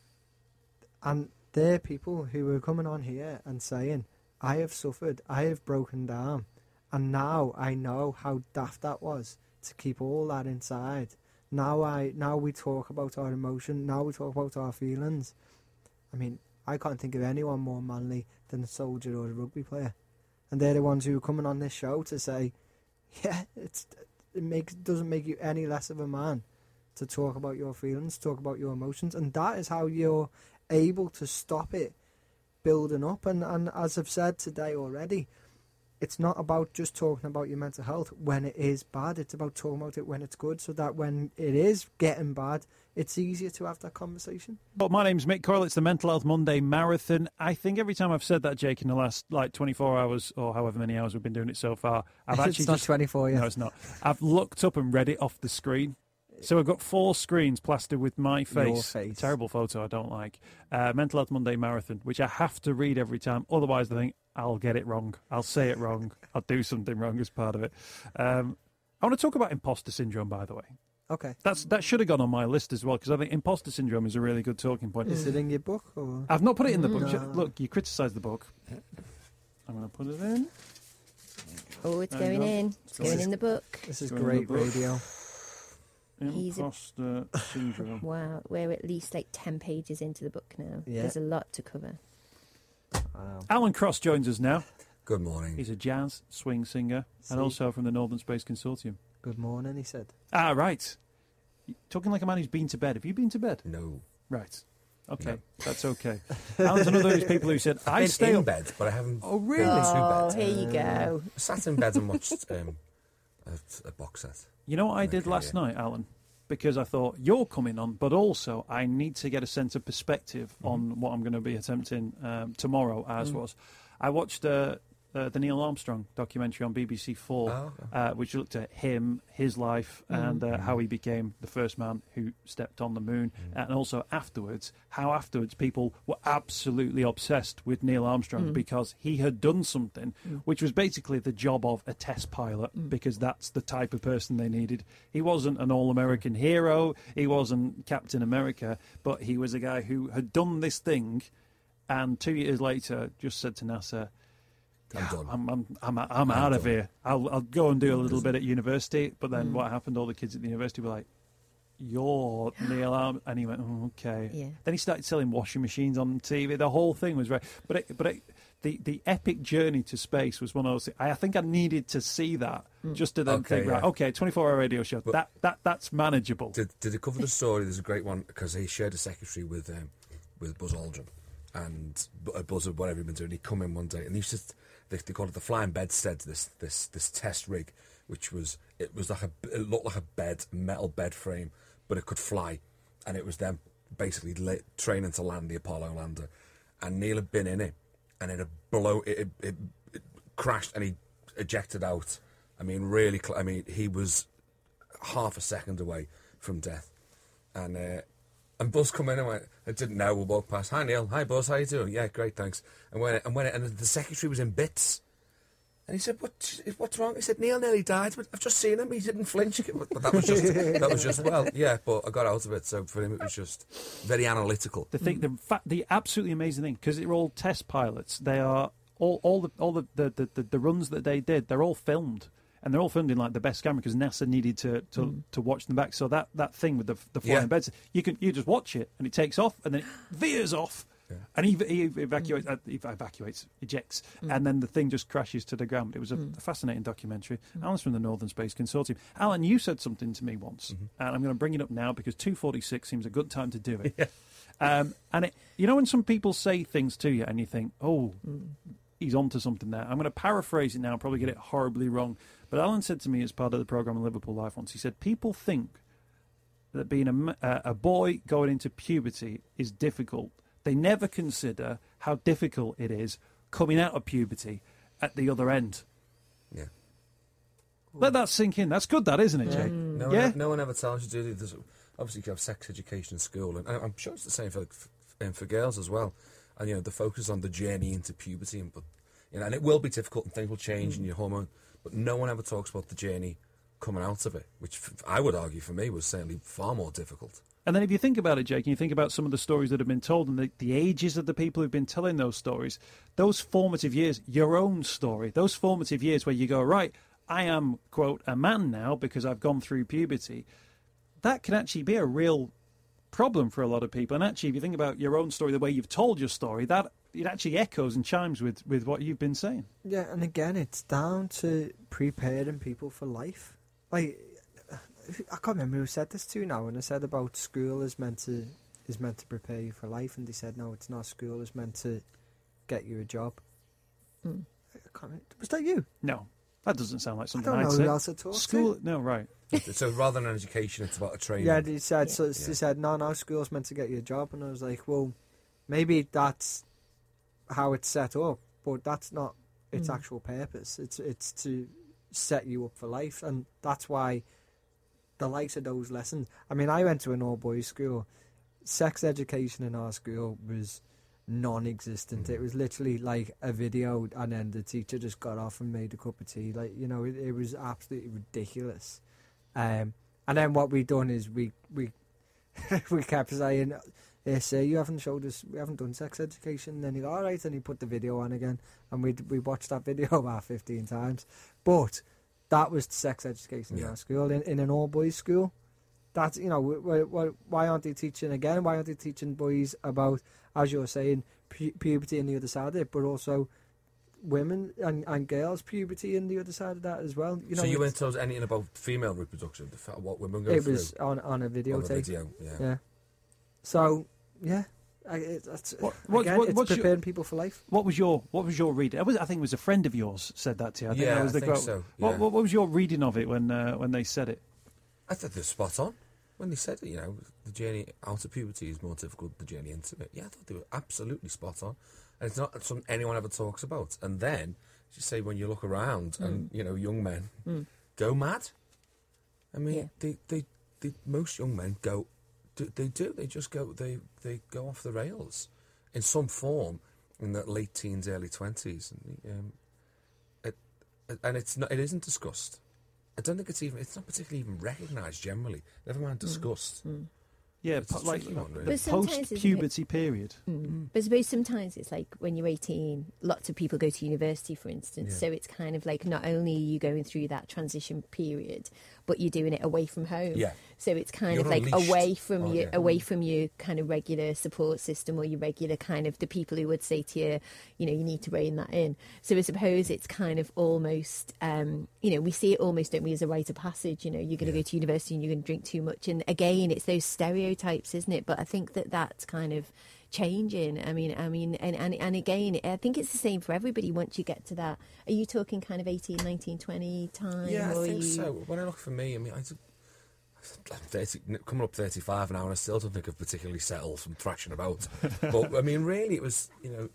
and they're people who are coming on here and saying, "I have suffered, I have broken down, and now I know how daft that was to keep all that inside. Now I now we talk about our emotion. Now we talk about our feelings. I mean." I can't think of anyone more manly than a soldier or a rugby player, and they're the ones who are coming on this show to say, "Yeah, it's it makes doesn't make you any less of a man to talk about your feelings, talk about your emotions," and that is how you're able to stop it building up. And and as I've said today already, it's not about just talking about your mental health when it is bad. It's about talking about it when it's good, so that when it is getting bad, it's easier to have that conversation. Well, my name's Mick Coyle. It's the Mental Health Monday Marathon. I think every time I've said that, Jake, in the last like twenty-four hours or however many hours we've been doing it so far, I've actually it's not just, twenty-four yet. No, it's not. I've looked up and read it off the screen. So I've got four screens plastered with my face. Your face. A terrible photo I don't like. Uh, Mental Health Monday Marathon, which I have to read every time. Otherwise, I think I'll get it wrong. I'll say it wrong. I'll do something wrong as part of it. Um, I want to talk about imposter syndrome, by the way. Okay. That's That should have gone on my list as well, because I think imposter syndrome is a really good talking point. Is it in your book? Or? I've not put it in the book. No. Look, you criticised the book. I'm going to put it in. Oh, it's Hang going on. in. It's going in the book. This is Go in great the book. radio. He's a- Imposter syndrome. Wow, we're at least like ten pages into the book now. Yeah. There's a lot to cover. Wow. Alan Cross joins us now. Good morning. He's a jazz swing singer See? and also from the Northern Space Consortium. Good morning, he said. Ah, right. Talking like a man who's been to bed. Have you been to bed? No. Right. Okay, No. that's okay. Alan's one of those people who said, I Been stay in up. bed, but I haven't Oh, been really? to Oh, bed. here you go. I sat in bed and watched um, a, a box set. You know what I did Okay, last yeah. night, Alan? Because I thought, you're coming on, but also I need to get a sense of perspective Mm-hmm. on what I'm going to be attempting um, tomorrow, as Mm. was. I watched uh, uh, the Neil Armstrong documentary on B B C Four, Oh, okay. uh, which looked at him, his life, and uh, how he became the first man who stepped on the moon. And also afterwards, how afterwards people were absolutely obsessed with Neil Armstrong because he had done something which was basically the job of a test pilot, because that's the type of person they needed. He wasn't an all-American hero, he wasn't Captain America, but he was a guy who had done this thing and two years later just said to NASA, I'm done. I'm I'm I'm, I'm I'm out of done. here. I'll I'll go and do a little bit at university. But then what happened? All the kids at the university were like, "You're Neil Armstrong," and he went, oh, "Okay." Yeah. Then he started selling washing machines on T V. The whole thing was right. But it, but it, the the epic journey to space was one of those things. I think I needed to see that just to then Okay, think, right, yeah. okay, twenty-four hour radio show. But- that that that's manageable. Did, did it cover the story? There's a great one because he shared a secretary with um, with Buzz Aldrin, and uh, Buzz or whatever he'd been doing. He'd come in one day, and he used to, they, they called it the flying bedstead. This this this test rig, which was it was like a it looked like a bed, metal bed frame, but it could fly, and it was them basically lit, training to land the Apollo lander, and Neil had been in it, and it had blow it, it, it, it crashed, and he ejected out. I mean, really, cl- I mean, he was half a second away from death, and uh, and Buzz come in and went, I didn't know. We walked past. Hi Neil. Hi Buzz. How you doing? Yeah, great, thanks. And when and when and the secretary was in bits, and he said, "What? What's wrong?" He said, "Neil nearly died. But I've just seen him. He didn't flinch." But that was just that was just well, yeah. But I got out of it. So for him, it was just very analytical. The thing, the fact, the absolutely amazing thing, because they're all test pilots. They are all, all the, all the, the, the, the, the runs that they did. They're all filmed, and they're all filmed in like the best camera because NASA needed to, to, mm. to watch them back. So that, that thing with the the flying Yeah. beds, you can you just watch it, and it takes off, and then it veers off, Yeah. and he, he evacuates, uh, he evacuates, ejects, and then the thing just crashes to the ground. It was a, a fascinating documentary. Alan's from the Northern Space Consortium. Alan, you said something to me once, and I'm going to bring it up now because two forty-six seems a good time to do it. Yeah. Um, and it, you know when some people say things to you and you think, oh, he's onto something there. I'm going to paraphrase it now, probably get it horribly wrong. But Alan said to me as part of the programme on Liverpool Live once, he said, people think that being a, m- uh, a boy going into puberty is difficult. They never consider how difficult it is coming out of puberty at the other end. Yeah. Let that sink in. That's good, that, isn't it, Jake? No, Yeah. one, no one ever tells you, do they? There's, obviously, you have sex education in school, and I'm sure it's the same for for, for girls as well. And you know, the focus on the journey into puberty, and but you know, and it will be difficult, and things will change in your hormone. But no one ever talks about the journey coming out of it, which f- I would argue for me was certainly far more difficult. And then if you think about it, Jake, and you think about some of the stories that have been told and the, the ages of the people who've been telling those stories, those formative years, your own story, those formative years where you go, right, I am, quote, a man now because I've gone through puberty, that can actually be a real problem for a lot of people. And actually, if you think about your own story, the way you've told your story, that it actually echoes and chimes with, with what you've been saying. Yeah, and again, it's down to preparing people for life. Like, I can't remember who said this to now, and I said about school is meant to is meant to prepare you for life, and they said no, it's not. School is meant to get you a job. Mm. I can't remember. Was that you? No, that doesn't sound like I something don't I'd know say. who else I talked School, to. no, right. So rather than an education, it's about a training. Yeah, they said Yeah. so. Yeah. They said no, no, school's meant to get you a job, and I was like, well, maybe that's how it's set up, but that's not its Mm. actual purpose. It's it's to set you up for life, and that's why the likes of those lessons. I mean, I went to an all-boys school. Sex education in our school was non-existent. Mm. It was literally like a video, and then the teacher just got off and made a cup of tea. Like, you know, it, it was absolutely ridiculous. Um, and then what we done is we we we kept saying, "Hey, sir, you haven't showed us, we haven't done sex education." And then he go, "All right," and he put the video on again, and we we watched that video about fifteen times. But that was sex education in Yeah. our school, in, in an all-boys school. That's, you know, wh- wh- why aren't they teaching again? Why aren't they teaching boys about, as you're saying, pu- puberty and the other side of it, but also women and, and girls' puberty and the other side of that as well? You know, so you it's- weren't told anything about female reproduction, the fa- what women go it through was on on a on videotape. the video? Yeah. Yeah. So yeah, I, it, that's What- what- again, what- it's what's your- preparing people for life. What was your What was your reading? I, was, I think it was a friend of yours said that to you. I think Yeah, that was I the think quote. so, What, yeah. what, what was your reading of it when uh, when they said it? I thought they were spot on when they said it. You know, the journey out of puberty is more difficult than the journey into it. Yeah, I thought they were absolutely spot on, and it's not something anyone ever talks about. And then, as you say, when you look around and you know young men Mm. go mad. I mean, Yeah. they, they, they, most young men go, do, they do, they just go, they, they go off the rails in some form in the late teens, early twenties, and um, it, and it's not, it isn't discussed. I don't think it's even, it's not particularly even recognised generally. Never mind discussed. Yeah, It's a po- like tricky one, really. the But sometimes, isn't it- post-puberty period. Mm. But I suppose sometimes it's like when you're eighteen, lots of people go to university, for instance. Yeah. So it's kind of like not only are you going through that transition period, but you're doing it away from home. Yeah. So it's kind You're of like unleashed, away from aren't your you? away from your kind of regular support system or your regular kind of the people who would say to you, you know, you need to rein that in. So I suppose it's kind of almost, um, you know, we see it almost, don't we, as a rite of passage. You know, you're going to Yeah. go to university and you're going to drink too much. And again, it's those stereotypes, isn't it? But I think that that's kind of changing. I mean, I mean, and, and, and again, I think it's the same for everybody once you get to that. Are you talking kind of eighteen, nineteen, twenty time? Yeah, I or are think you... so. When I look for me, I mean, I, I'm thirty, coming up thirty-five now, and I still don't think I've particularly settled from thrashing about. But I mean, really, it was, you know,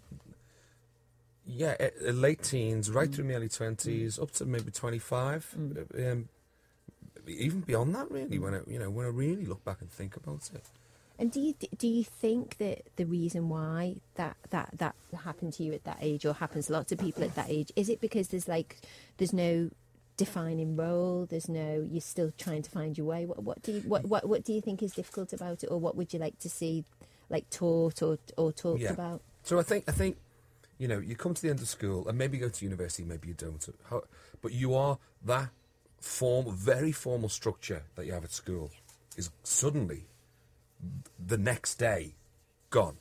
yeah, uh, late teens, right through my early twenties, up to maybe twenty-five, um, even beyond that, really. When I, you know, when I really look back and think about it. And do you do you think that the reason why that, that, that happened to you at that age, or happens to lots of people at that age, is it because there's like there's no defining role, there's no, you're still trying to find your way? What what do you what what, what do you think is difficult about it, or what would you like to see like taught or or talked Yeah. about? So I think I think you know you come to the end of school and maybe you go to university, maybe you don't. How, but you are that form, very formal structure that you have at school is suddenly the next day gone.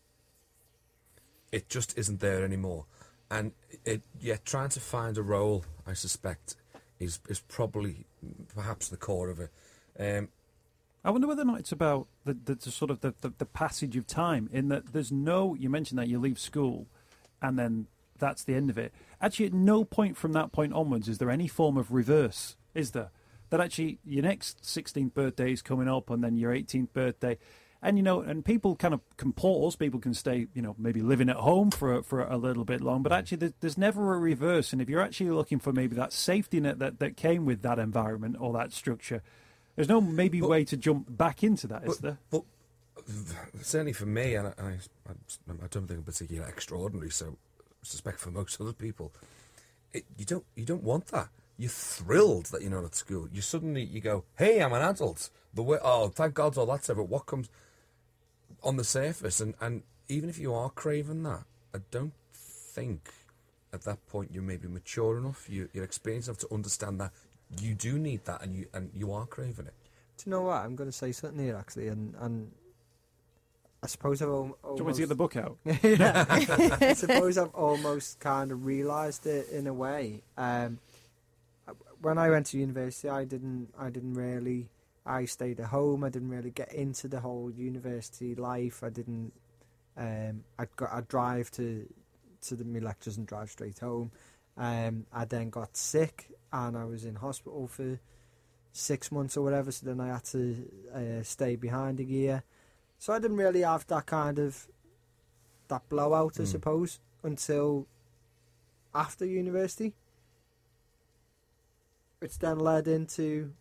It just isn't there anymore, and it yeah trying to find a role, I suspect, is is probably perhaps the core of it. Um, I wonder whether or not it's about the, the, the sort of the, the, the passage of time, in that there's no, you mentioned that you leave school and then that's the end of it. Actually, at no point from that point onwards is there any form of reverse, is there? That actually your next sixteenth birthday is coming up and then your eighteenth birthday. And, you know, and people kind of can pause, people can stay, you know, maybe living at home for, for a little bit long, but actually there's, there's never a reverse. And if you're actually looking for maybe that safety net that, that came with that environment or that structure, there's no maybe But- way to jump back into that, is but, there? but certainly for me, and I, I, I don't think I'm particularly extraordinary, so I suspect for most other people, it, you don't you don't want that. You're thrilled that you're not at school. You suddenly you go, hey, I'm an adult. The way, oh, thank God, all that's over. What comes on the surface, and, and even if you are craving that, I don't think at that point you're maybe mature enough, you, you're experienced enough to understand that you do need that, and you and you are craving it. Do you know what? I'm going to say something here, actually, and, and I suppose I've al- almost... Do you want me to get the book out? I suppose I've almost kind of realised it in a way. Um, when I went to university, I didn't, I didn't really... I stayed at home. I didn't really get into the whole university life. I didn't... Um, I'd, got, I'd drive to, to the, my lectures and drive straight home. Um, I then got sick and I was in hospital for six months or whatever, so then I had to uh, stay behind a year. So I didn't really have that kind of that blowout, I Mm. suppose, until after university, which then led into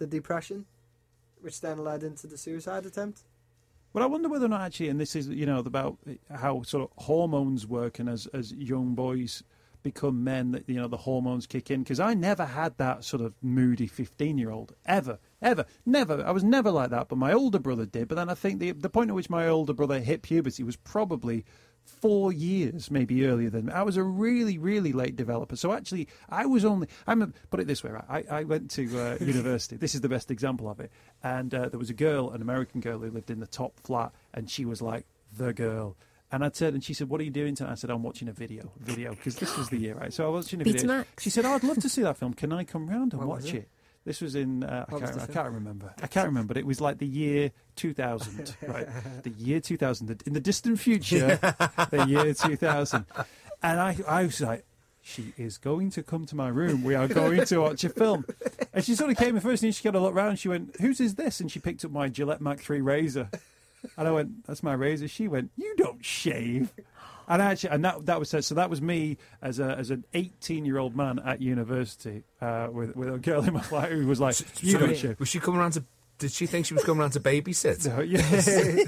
the depression, which then led into the suicide attempt. But I wonder whether or not actually, and this is, you know, about how sort of hormones work, and as as young boys become men, that, you know, the hormones kick in. Because I never had that sort of moody fifteen-year-old, ever, ever, never. I was never like that, but my older brother did. But then I think the the point at which my older brother hit puberty was probably four years, maybe earlier than me. I was a really, really late developer. So actually, I was only, I'm a, put it this way, right? I, I went to uh, university. This is the best example of it. And uh, there was a girl, an American girl, who lived in the top flat, and she was like the girl. And I turned and she said, "What are you doing tonight?" I said, "I'm watching a video." Video, because this was the year, right? So I was watching a video. Betamax. She said, "Oh, I'd love to see that film. Can I come round and What watch was it? it? This was in, uh, I, What was can't, the I film? can't remember. I can't remember. But it was like the year two thousand, right? The year two thousand. In the distant future, the year two thousand. And I, I was like, she is going to come to my room. We are going to watch a film. And she sort of came in first and she got a look round. She went, "Whose is this?" And she picked up my Gillette Mach three razor. And I went, "That's my razor." She went, "You don't shave." And actually, and that that was so. That was me as a as an eighteen-year-old man at university uh, with with a girl in my flat who was like, "You Sorry, don't shave." was she coming around to? Did she think she was coming around to babysit? No, yes.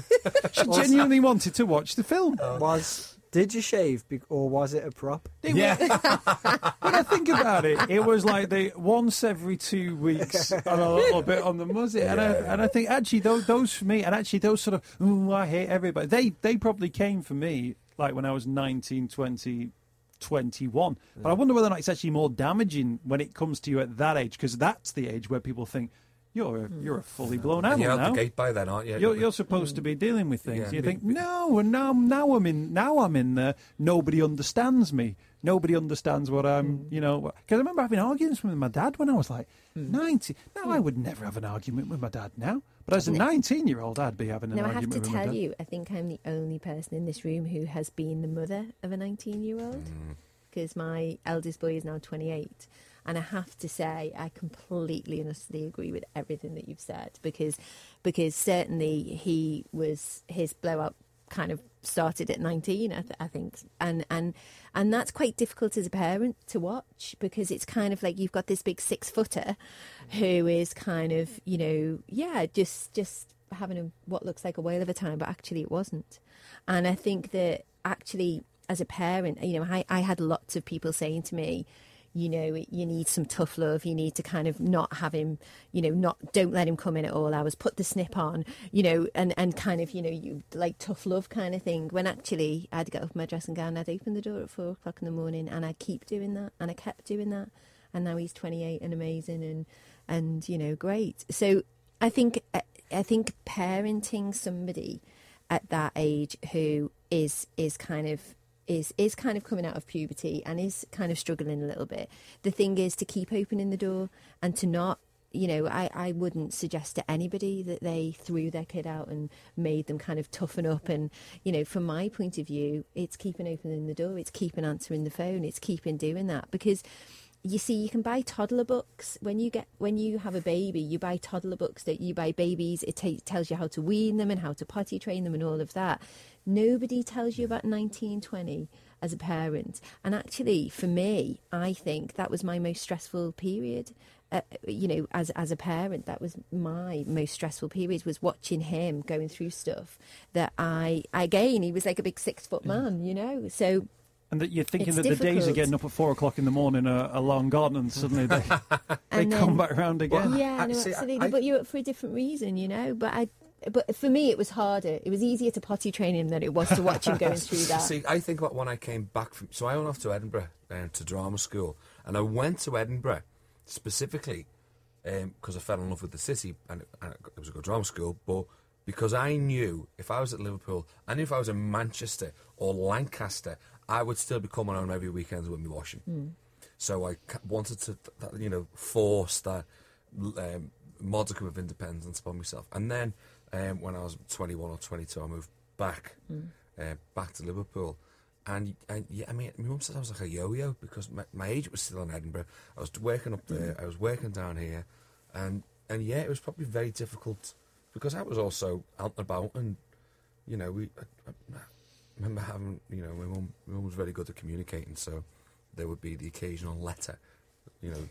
She genuinely wanted to watch the film. Was did you shave, be- or was it a prop? It Yeah. was- when I think about it, it was like the once every two weeks and a little bit on the muzzle. And, I, and I think actually those, those for me, and actually those sort of, "Ooh, I hate everybody," they they probably came for me like when I was nineteen, twenty, twenty-one. But I wonder whether or not it's actually more damaging when it comes to you at that age, because that's the age where people think, you're a, you're a fully blown adult You're out now. the gate by then, aren't you? You're, you're supposed to be dealing with things. Yeah. You think, no, and now, now I'm in. Now I'm in there. Nobody understands me. Nobody understands what I'm. You know, because I remember having arguments with my dad when I was like ninety. Now I would never have an argument with my dad now. But as a nineteen-year-old, I'd be having an Now, I have argument to with my tell dad. you, I think I'm the only person in this room who has been the mother of a nineteen-year-old, because my eldest boy is now twenty-eight. And I have to say, I completely and utterly agree with everything that you've said, because because certainly he was, his blow-up kind of started at nineteen, I, th- I think. And, and, and that's quite difficult as a parent to watch, because it's kind of like you've got this big six-footer who is kind of, you know, yeah, just just having a, what looks like a whale of a time, but actually it wasn't. And I think that actually as a parent, you know, I, I had lots of people saying to me, you know, you need some tough love. You need to kind of not have him, you know, not don't let him come in at all hours. Put the snip on, you know, and, and kind of, you know, you like tough love kind of thing. When actually I'd get up in my dressing gown, I'd open the door at four o'clock in the morning, and I'd keep doing that, and I kept doing that, and now he's twenty-eight and amazing and and you know, great. So I think I think parenting somebody at that age who is is kind of. is is kind of coming out of puberty and is kind of struggling a little bit. The thing is to keep opening the door and to not, you know, I, I wouldn't suggest to anybody that they threw their kid out and made them kind of toughen up. And, you know, from my point of view, it's keeping opening the door, it's keeping answering the phone, it's keeping doing that. Because you see, you can buy toddler books when you get when you have a baby. You buy toddler books that you buy babies. It t- tells you how to wean them and how to potty train them and all of that. Nobody tells you about nineteen, twenty as a parent. And actually, for me, I think that was my most stressful period. Uh, you know, as as a parent, that was my most stressful period, was watching him going through stuff that I again he was like a big six foot man, you know, so. And that you're thinking It's that the days of difficult. getting up at four o'clock in the morning are, are long gone, and suddenly they, they And then- come back round again. Yeah, I- no, see, I- absolutely. I- but you're up for a different reason, you know. But I, but for me, it was harder. It was easier to potty train him than it was to watch him going through that. See, I think about when I came back from... So I went off to Edinburgh um, to drama school. And I went to Edinburgh specifically because um, I fell in love with the city. And it, and it was a good drama school. But because I knew if I was at Liverpool, I knew if I was in Manchester or Lancaster, I would still be coming home every weekend with me washing. Mm. So I ca- wanted to, that, you know, force that um, modicum of independence upon myself. And then um, when I was twenty-one or twenty-two, I moved back, mm. uh, back to Liverpool. And, and yeah, I mean, my mum said I was like a yo-yo because my, my agent was still in Edinburgh. I was working up there, mm. I was working down here. And, and yeah, it was probably very difficult because I was also out and about and, you know, we... I, I, I remember having, you know, my mum, my mum was very good at communicating, so there would be the occasional letter, you know,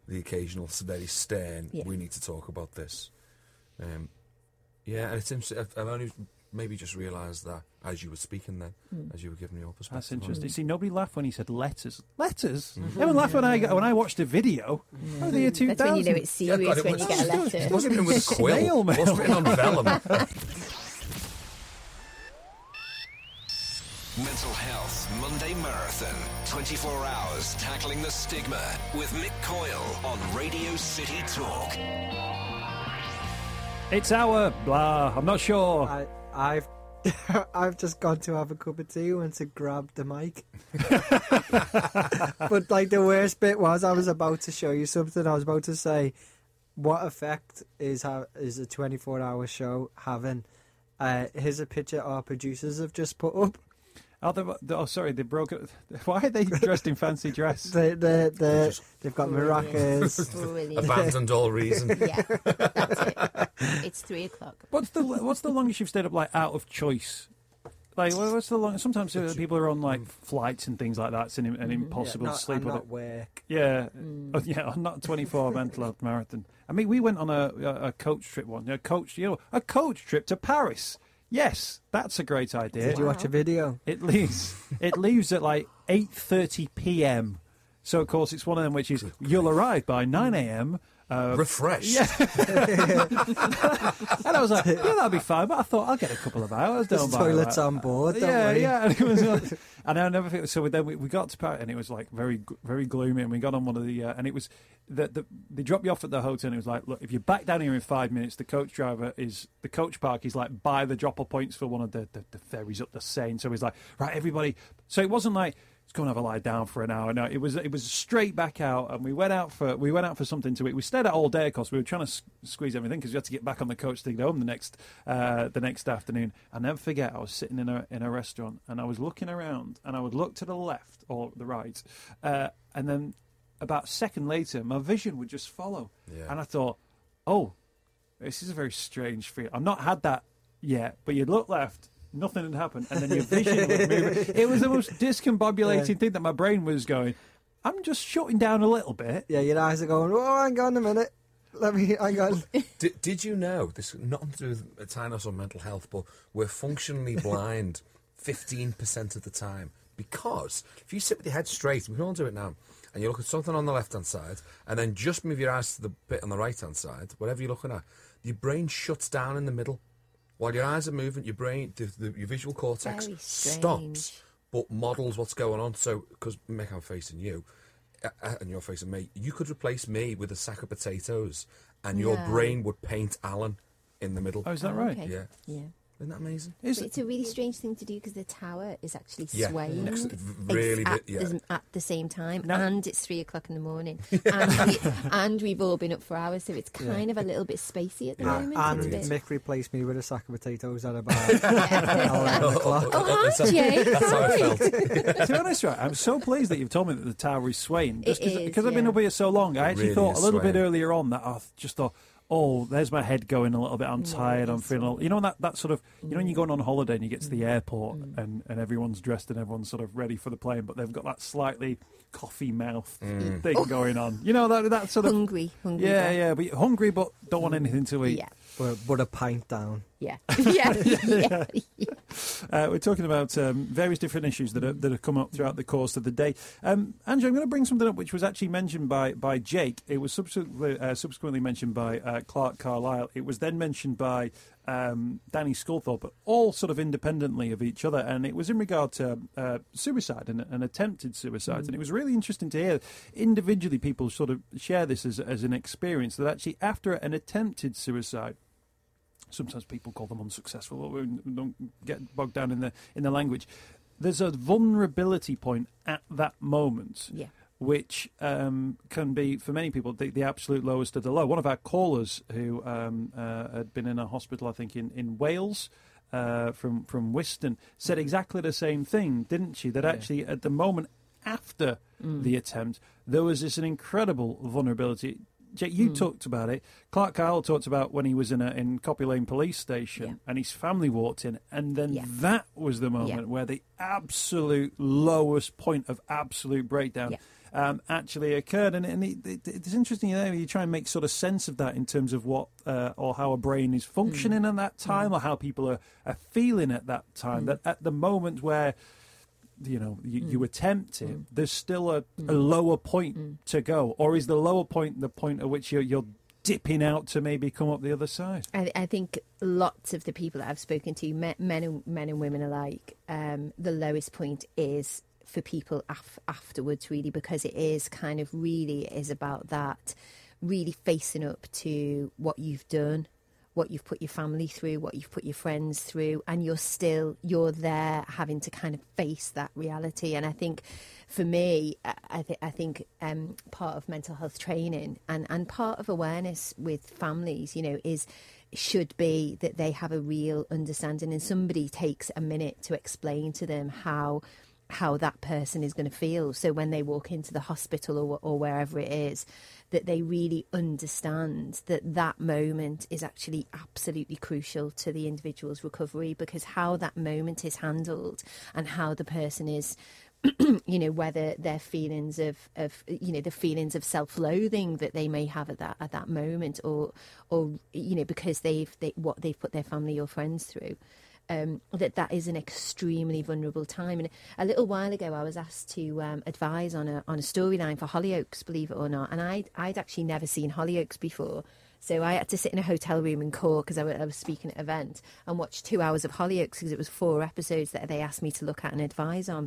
the occasional very stern, Yeah. we need to talk about this. Um, yeah, and it's interesting. I've, I've only maybe just realised that as you were speaking then, Mm. as you were giving me your perspective. That's on it. interesting. See, nobody laughed when he said letters. Letters? Everyone laughed when I when I watched a video. Oh, the year two That's thousand. when you know it's Yeah, serious God, it when was- you get a It letter. wasn't written with a quill. Snail It wasn't mail. written on vellum. Mental Health Monday Marathon. twenty-four hours tackling the stigma with Mick Coyle on Radio City Talk. It's our blah. I'm not sure. I, I've I've just gone to have a cup of tea and to grab the mic. But like the worst bit was I was about to show you something. I was about to say, what effect is ha- is a twenty-four hour show having? Uh, here's a picture our producers have just put up. Oh, they, oh, sorry, they broke it. Why are they dressed in fancy dress? They they they Just- they've got Brilliant. maracas. Brilliant. Abandoned all reason. Yeah, that's it. It's three o'clock. What's the What's the longest you've stayed up like out of choice? Like, what- what's the long? Sometimes uh, people are on like flights and things like that. It's an, an impossible Yeah, to not, sleep and with not it. work. Yeah, Mm. oh, yeah, not twenty-four mental health marathon. I mean, we went on a, a, a coach trip one. A coach, you know, a coach trip to Paris. Yes, that's a great idea. Did you watch a video? It leaves it leaves at like eight thirty p.m. So of course it's one of them which is you'll arrive by nine a.m. Uh, Refreshed. yeah. And I was like, yeah, that'll be fine. But I thought I'll get a couple of hours. There's Don't buy toilets that. on board, don't yeah, we? yeah. And it was, uh, and I never think so. Then we, we got to Paris, and it was like very, very gloomy. And we got on one of the, uh, and it was the, the they dropped you off at the hotel. And it was like, look, if you're back down here in five minutes, the coach driver is the coach park is like by the drop-off points for one of the, the, the ferries up the Seine. So he's like, right, everybody. So it wasn't like, let's go and have a lie down for an hour. No, it was it was straight back out, and we went out for we went out for something to eat. We stayed out all day because we were trying to s- squeeze everything because we had to get back on the coach to get home the next uh, the next afternoon. I'll never forget. I was sitting in a in a restaurant and I was looking around, and I would look to the left or the right, uh, and then about a second later, my vision would just follow, Yeah. and I thought, oh, this is a very strange feeling. I've not had that yet, but you'd look left. Nothing had happened, and then your vision would move. It was the most discombobulating Yeah. thing that my brain was going, I'm just shutting down a little bit. Yeah, your eyes are going, oh, hang on a minute. Let me, hang on. Did, did you know, this nothing to do with Tynos or mental health, but we're functionally blind fifteen percent of the time. Because if you sit with your head straight, we can all do it now, and you look at something on the left-hand side, and then just move your eyes to the bit on the right-hand side, whatever you're looking at, your brain shuts down in the middle. While your eyes are moving, your brain, the, the, your visual cortex Very stops, strange. but models what's going on. So, because Mick, I'm facing you, uh, uh, and you're facing me, you could replace me with a sack of potatoes, and your No. brain would paint Alan in the middle. Oh, is that Oh, right? okay. Yeah. Yeah. Isn't that amazing? Is But it's a really strange thing to do because the tower is actually Yeah, swaying next- ex- really at, bit- yeah. as- at the same time, No. and it's three o'clock in the morning, and, we, and we've all been up for hours, so it's kind of a little bit spacey at the Yeah. moment. And It's a bit- Mick replaced me with a sack of potatoes at about eleven o'clock. Oh, that's, hi, Jay. that's how I felt. to be honest, right, I'm so pleased that you've told me that the tower is swaying. Just It is, because I've been yeah. up here so long, I actually really thought a is little bit swaying. earlier on that I just thought, oh, there's my head going a little bit. I'm No, tired. I'm it's feeling, a little, you know, that, that sort of, you know, when you're going on holiday and you get to Mm. the airport and, and everyone's dressed and everyone's sort of ready for the plane, but they've got that slightly coffee mouth Mm. thing going on. You know, that that sort of, hungry, hungry. yeah, guy. yeah, but you're hungry but don't want anything to eat. Yeah. But, but a pint down. Yeah, yeah, yeah, yeah. Uh, we're talking about um, various different issues that, are, that have come up throughout the course of the day. Um, Andrew, I'm going to bring something up which was actually mentioned by, by Jake. It was subsequently, uh, subsequently mentioned by uh, Clark Carlisle. It was then mentioned by um, Danny Sculthorpe, but all sort of independently of each other. And it was in regard to uh, suicide and, and attempted suicides. And it was really interesting to hear individually people sort of share this as, as an experience that actually after an attempted suicide, sometimes people call them unsuccessful, but we don't get bogged down in the in the language. There's a vulnerability point at that moment, Yeah. which um, can be, for many people, the, the absolute lowest of the low. One of our callers who um, uh, had been in a hospital, I think, in, in Wales, uh, from, from Wiston, said exactly the same thing, didn't she? That Yeah. actually, at the moment after the attempt, there was this an incredible vulnerability. Jake, you Mm. talked about it. Clark Kyle talked about when he was in a, in Copy Lane Police Station Yeah. and his family walked in, and then Yeah. that was the moment Yeah. where the absolute lowest point of absolute breakdown Yeah. um, actually occurred. And, and it, it, it's interesting, you know, you try and make sort of sense of that in terms of what uh, or how a brain is functioning Mm. at that time, or how people are, are feeling at that time. Mm. That at the moment where you know, you, Mm. you attempt it, Mm. there's still a, Mm. a lower point Mm. to go. Or is the lower point the point at which you're, you're dipping out to maybe come up the other side? I, I think lots of the people that I've spoken to, men, men and men and women alike, um, the lowest point is for people af- afterwards, really, because it is kind of really is about that, really facing up to what you've done, what you've put your family through, what you've put your friends through, and you're still, you're there having to kind of face that reality. And I think for me, I, I, th- I think um, part of mental health training and, and part of awareness with families, you know, is should be that they have a real understanding and somebody takes a minute to explain to them how how that person is going to feel. So when they walk into the hospital or, or wherever it is, that they really understand that that moment is actually absolutely crucial to the individual's recovery, because how that moment is handled and how the person is, you know, whether their feelings of, of, you know, the feelings of self-loathing that they may have at that at that moment, or, or you know, because they've they, what they've put their family or friends through. Um, that that is an extremely vulnerable time. And a little while ago, I was asked to um, advise on a on a storyline for Hollyoaks, believe it or not, and I'd, I'd actually never seen Hollyoaks before. So I had to sit in a hotel room in Cork because I, w- I was speaking at an event and watch two hours of Hollyoaks because it was four episodes that they asked me to look at and advise on.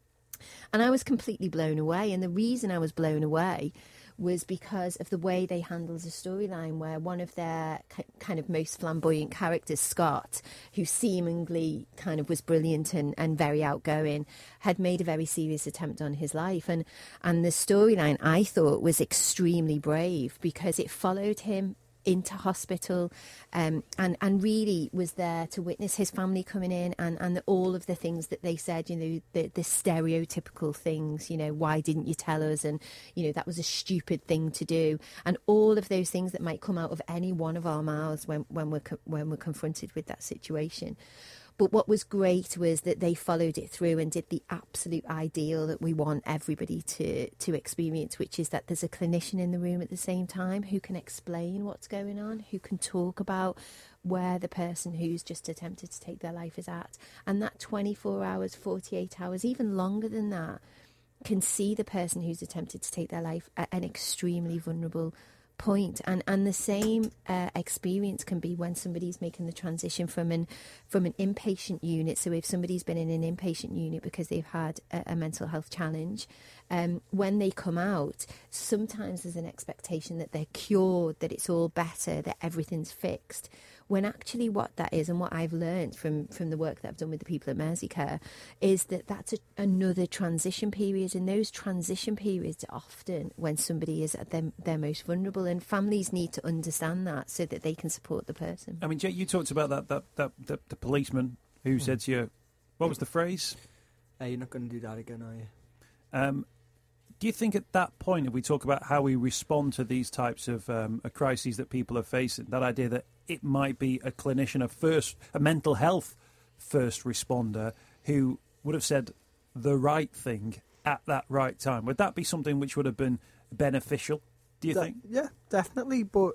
And I was completely blown away. And the reason I was blown away was because of the way they handled the storyline, where one of their ki- kind of most flamboyant characters, Scott, who seemingly kind of was brilliant and, and very outgoing, had made a very serious attempt on his life. And, and the storyline, I thought, was extremely brave because it followed him into hospital um, and, and really was there to witness his family coming in and, and the, all of the things that they said, you know, the, the stereotypical things, you know, why didn't you tell us? And, you know, that was a stupid thing to do. And all of those things that might come out of any one of our mouths when, when, we're, co- when we're confronted with that situation. But what was great was that they followed it through and did the absolute ideal that we want everybody to, to experience, which is that there's a clinician in the room at the same time who can explain what's going on, who can talk about where the person who's just attempted to take their life is at. And that twenty-four hours, forty-eight hours, even longer than that, can see the person who's attempted to take their life at an extremely vulnerable point. And and the same uh, experience can be when somebody's making the transition from an from an inpatient unit. So if somebody's been in an inpatient unit because they've had a, a mental health challenge, um, when they come out, sometimes there's an expectation that they're cured, that it's all better, that everything's fixed. When actually what that is, and what I've learned from, from the work that I've done with the people at Merseycare, is that that's a, another transition period. And those transition periods are often when somebody is at their, their most vulnerable. And families need to understand that so that they can support the person. I mean, Jake, you talked about that, that, that, that the policeman who mm. said to you, what was the phrase? Hey, you're not going to do that again, are you? Um, do you think at that point, if we talk about how we respond to these types of um, crises that people are facing, that idea that it might be a clinician, a first, a mental health first responder who would have said the right thing at that right time, would that be something which would have been beneficial, do you De- think? Yeah, definitely. But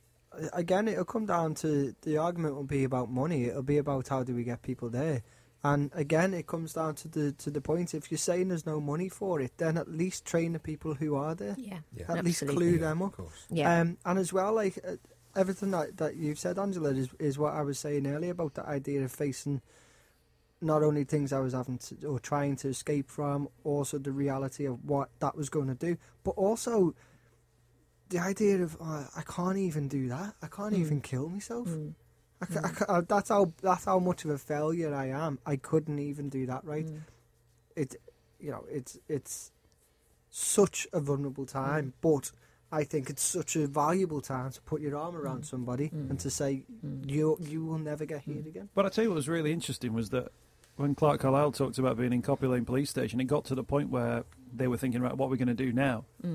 again, it'll come down to the argument will be about money. It'll be about how do we get people there. And again, it comes down to the to the point. If you're saying there's no money for it, then at least train the people who are there. Yeah, yeah. At absolutely. least clue yeah, them up. Of course. Yeah. Um, and as well, like uh, everything that, that you've said, Angela, is is what I was saying earlier about the idea of facing not only things I was having to or trying to escape from, also the reality of what that was going to do, but also the idea of oh, I can't even do that. I can't mm. even kill myself. Mm. I, mm. I, I, that's how that's how much of a failure I am. I couldn't even do that. Right? Mm. It, you know, it's it's such a vulnerable time, mm. but I think it's such a valuable time to put your arm around mm. somebody mm. and to say mm. you you will never get here mm. again. But I tell you what was really interesting was that when Clark Carlisle talked about being in Copy Lane Police Station, it got to the point where they were thinking, right, what are we going to do now? Mm.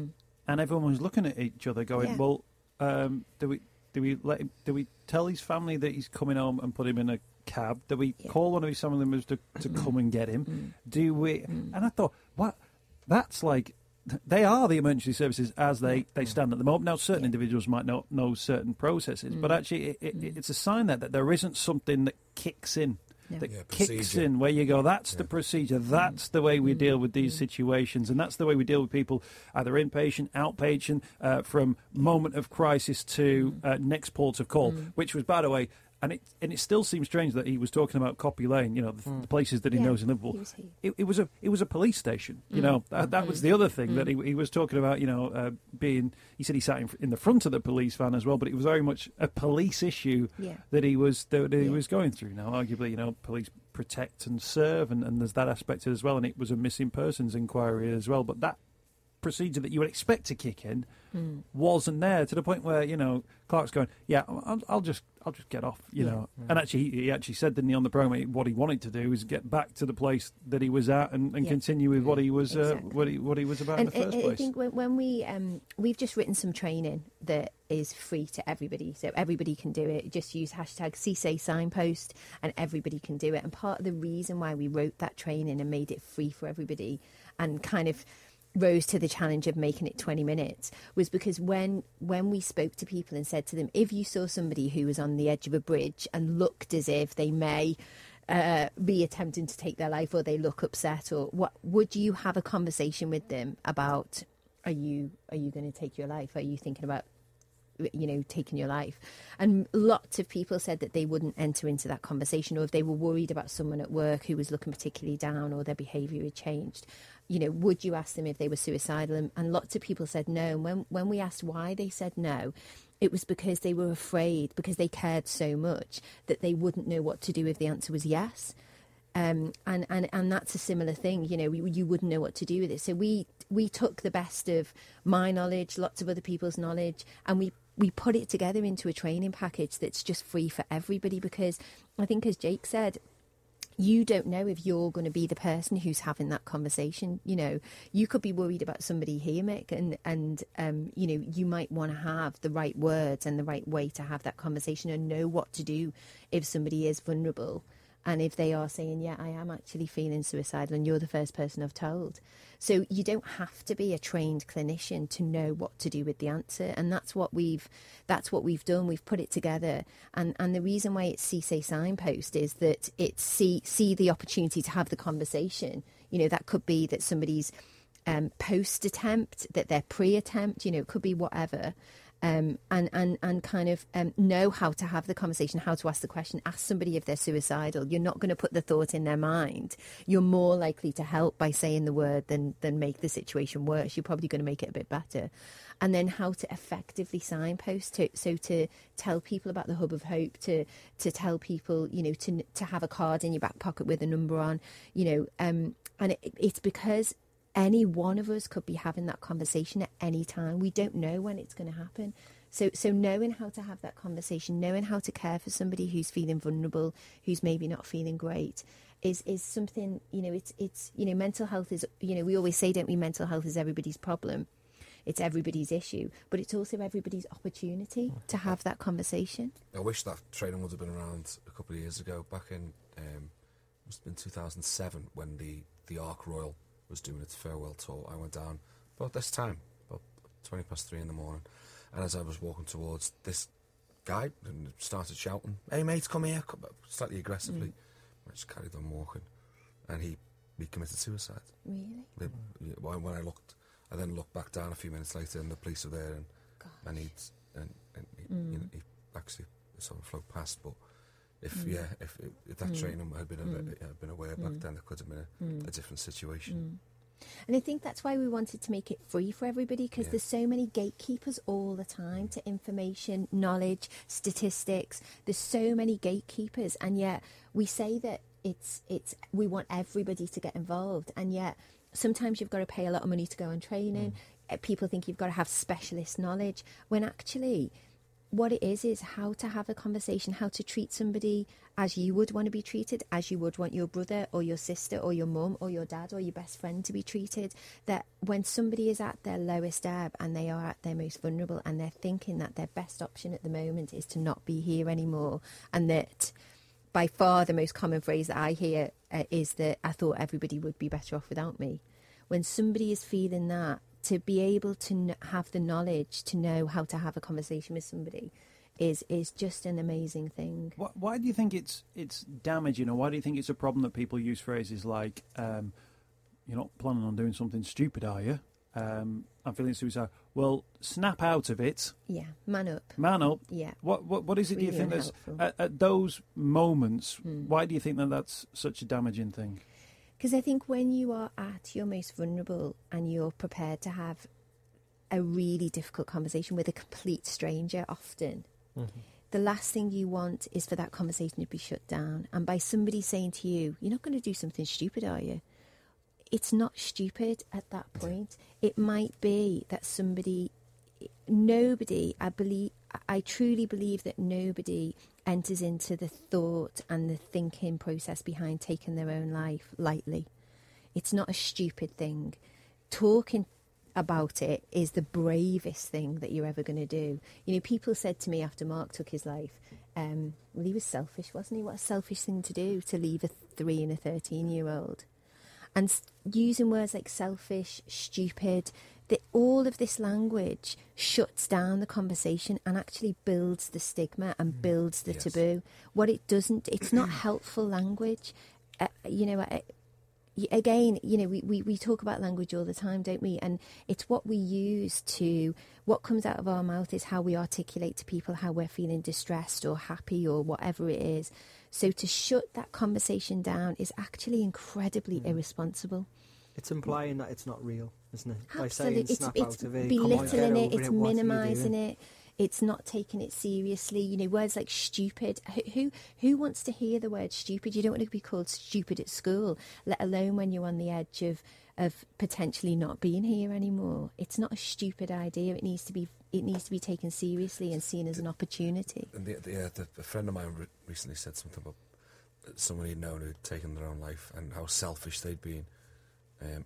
and everyone was looking at each other, going, Yeah. "Well, um, do we do we let him, do we tell his family that he's coming home and put him in a cab? Do we Yeah. call one of his family members to, to come and get him? Do we?" And I thought, what? That's like. They are the emergency services as they, they stand at the moment. Now, certain Yeah. individuals might not know certain processes, but actually it, it, it's a sign that, that there isn't something that kicks in, No. that Yeah, kicks procedure. in, where you go, that's the Yeah. procedure, that's the way we deal with these situations, and that's the way we deal with people, either inpatient, outpatient, uh, from moment of crisis to uh, next port of call, which was, by the way, and it and it still seems strange that he was talking about Coppy Lane, you know, the, the places that he Yeah, knows in Liverpool. he was here. It, it was a it was a police station, you know. That, that was the other thing that he, he was talking about, you know, uh, being. He said he sat in, in the front of the police van as well, but it was very much a police issue Yeah. that he was that, he Yeah. was going through. Now, arguably, you know, police protect and serve, and, and there's that aspect as well. And it was a missing persons inquiry as well, but that procedure that you would expect to kick in wasn't there, to the point where, you know, Clark's going, yeah, I'll, I'll just I'll just get off, you Yeah. know. And actually, he, he actually said, didn't he, on the program, what he wanted to do was get back to the place that he was at and, and Yeah. continue with what he was uh, Exactly. what he what he was about And in the first I, I place. think when, when we um, we've just written some training that is free to everybody, so everybody can do it. Just use hashtag C S A signpost, and everybody can do it. And part of the reason why we wrote that training and made it free for everybody, and kind of rose to the challenge of making it twenty minutes, was because when when we spoke to people and said to them, if you saw somebody who was on the edge of a bridge and looked as if they may uh, be attempting to take their life, or they look upset, or what, would you have a conversation with them about, are you are you going to take your life? Are you thinking about, you know, taking your life? And lots of people said that they wouldn't enter into that conversation, or if they were worried about someone at work who was looking particularly down, or their behaviour had changed, you know, would you ask them if they were suicidal? And, and lots of people said no. And when, when we asked why they said no, it was because they were afraid, because they cared so much, that they wouldn't know what to do if the answer was yes. Um, and, and, and that's a similar thing, you know, you, you wouldn't know what to do with it. So we, we took the best of my knowledge, lots of other people's knowledge, and we we put it together into a training package that's just free for everybody, because I think, as Jake said, you don't know if you're going to be the person who's having that conversation. You know, you could be worried about somebody here, Mick, and, and um, you know, you might want to have the right words and the right way to have that conversation, and know what to do if somebody is vulnerable. And if they are saying, yeah, I am actually feeling suicidal, and you're the first person I've told. So you don't have to be a trained clinician to know what to do with the answer. And that's what we've that's what we've done. We've put it together. And and the reason why it's C S A signpost is that it's see see the opportunity to have the conversation. You know, that could be that somebody's um, post attempt, that they're pre attempt, you know, it could be whatever. Um, and, and, and kind of um, know how to have the conversation, how to ask the question. Ask somebody if they're suicidal. You're not going to put the thought in their mind. You're more likely to help by saying the word than, than make the situation worse. You're probably going to make it a bit better. And then how to effectively signpost. To, so to tell people about the Hub of Hope, to to tell people, you know, to to have a card in your back pocket with a number on, you know. Um, and it, it's because any one of us could be having that conversation at any time. We don't know when it's going to happen. So so knowing how to have that conversation, knowing how to care for somebody who's feeling vulnerable, who's maybe not feeling great, is is something, you know, it's, it's you know, mental health is, you know, we always say, don't we, mental health is everybody's problem. It's everybody's issue, but it's also everybody's opportunity to have that conversation. I wish that training would have been around a couple of years ago, back in, um, must have been two thousand seven, when the, the Ark Royal was doing its farewell tour. I went down about this time, about twenty past three in the morning, and as I was walking towards this guy, and started shouting, "Hey mate, come here," slightly aggressively. Mm. I just carried on walking, and he, he committed suicide. Really? The, when when I looked, I then looked back down a few minutes later, and the police were there, and Gosh. and he'd and, and he, Mm. you know, he actually sort of float past, but. If Mm. yeah, if, if that Mm. training had been, Mm. a, had been aware back Mm. then, there could have been a, Mm. a different situation. Mm. And I think that's why we wanted to make it free for everybody, because Yeah. there's so many gatekeepers all the time to information, knowledge, statistics. There's so many gatekeepers, and yet we say that it's it's we want everybody to get involved, and yet sometimes you've got to pay a lot of money to go on training. Mm. People think you've got to have specialist knowledge, when actually what it is is how to have a conversation, how to treat somebody as you would want to be treated, as you would want your brother or your sister or your mum or your dad or your best friend to be treated. That when somebody is at their lowest ebb and they are at their most vulnerable and they're thinking that their best option at the moment is to not be here anymore, and that by far the most common phrase that I hear uh, is that I thought everybody would be better off without me. When somebody is feeling that, to be able to n- have the knowledge to know how to have a conversation with somebody is is just an amazing thing. Why, why do you think it's it's damaging, or why do you think it's a problem that people use phrases like, um, "You're not planning on doing something stupid, are you? Um, I'm feeling suicidal." Well, snap out of it. Yeah, man up. Man up. Yeah. What what what is it? Really do you think that's unhelpful. at, at those moments? Hmm. Why do you think that that's such a damaging thing? Because I think when you are at your most vulnerable and you're prepared to have a really difficult conversation with a complete stranger, often, mm-hmm. the last thing you want is for that conversation to be shut down. And by somebody saying to you, "You're not going to do something stupid, are you?" It's not stupid at that point. It might be that somebody, nobody, I believe, I truly believe that nobody enters into the thought and the thinking process behind taking their own life lightly. It's not a stupid thing. Talking about it is the bravest thing that you're ever going to do. You know, people said to me after Mark took his life, um, well, he was selfish, wasn't he? What a selfish thing to do, to leave a three and a thirteen-year-old. And using words like selfish, stupid, that all of this language shuts down the conversation and actually builds the stigma and builds the yes. taboo. What it doesn't, it's not helpful language. Uh, you know, I, again, you know, we, we, we talk about language all the time, don't we? And it's what we use to, what comes out of our mouth is how we articulate to people how we're feeling distressed or happy or whatever it is. So to shut that conversation down is actually incredibly mm. irresponsible. It's implying that it's not real, isn't it? Absolutely. By saying It's, snap it's out of it, belittling it, it's it, minimising it. It's not taking it seriously. You know, words like stupid. Who, who who wants to hear the word stupid? You don't want to be called stupid at school, let alone when you're on the edge of, of potentially not being here anymore. It's not a stupid idea. It needs to be it needs to be taken seriously and seen as an opportunity. And the, the, uh, the, a friend of mine re- recently said something about someone he'd known who'd taken their own life and how selfish they'd been. Um,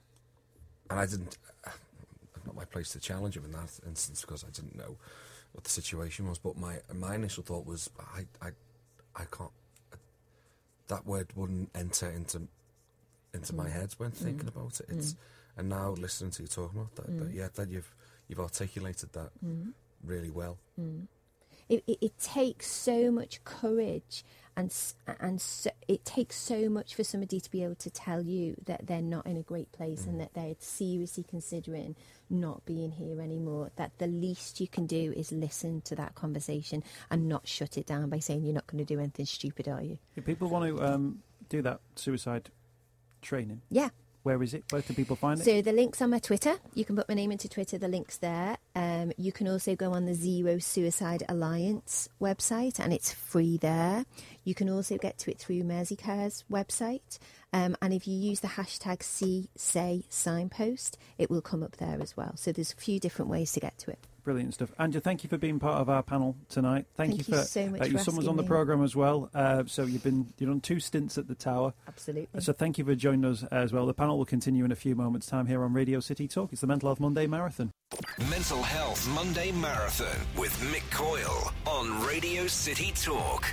and I didn't... Uh, not my place to challenge him in that instance because I didn't know what the situation was. But my my initial thought was, I I, I can't. Uh, that word wouldn't enter into into mm. my head when thinking mm. about it. It's mm. and now listening to you talking about that, mm. that yeah, that you've you've articulated that mm. really well. Mm. It, it it takes so much courage. And and so, it takes so much for somebody to be able to tell you that they're not in a great place mm. and that they're seriously considering not being here anymore. That the least you can do is listen to that conversation and not shut it down by saying you're not going to do anything stupid, are you? If people want to um, do that suicide training, yeah. Where is it? Where can people find it? So the link's on my Twitter. You can put my name into Twitter. The link's there. Um, you can also go on the Zero Suicide Alliance website, and it's free there. You can also get to it through Merseycare's website. Um, and if you use the hashtag C Say Signpost, it will come up there as well. So there's a few different ways to get to it. Brilliant stuff. Anja, thank you for being part of our panel tonight. Thank, thank you you for so much uh, for your summer's on the me. programme as well. Uh, so you've been you're on two stints at the Tower. Absolutely. So thank you for joining us as well. The panel will continue in a few moments' time here on Radio City Talk. It's the Mental Health Monday Marathon. Mental Health Monday Marathon with Mick Coyle on Radio City Talk.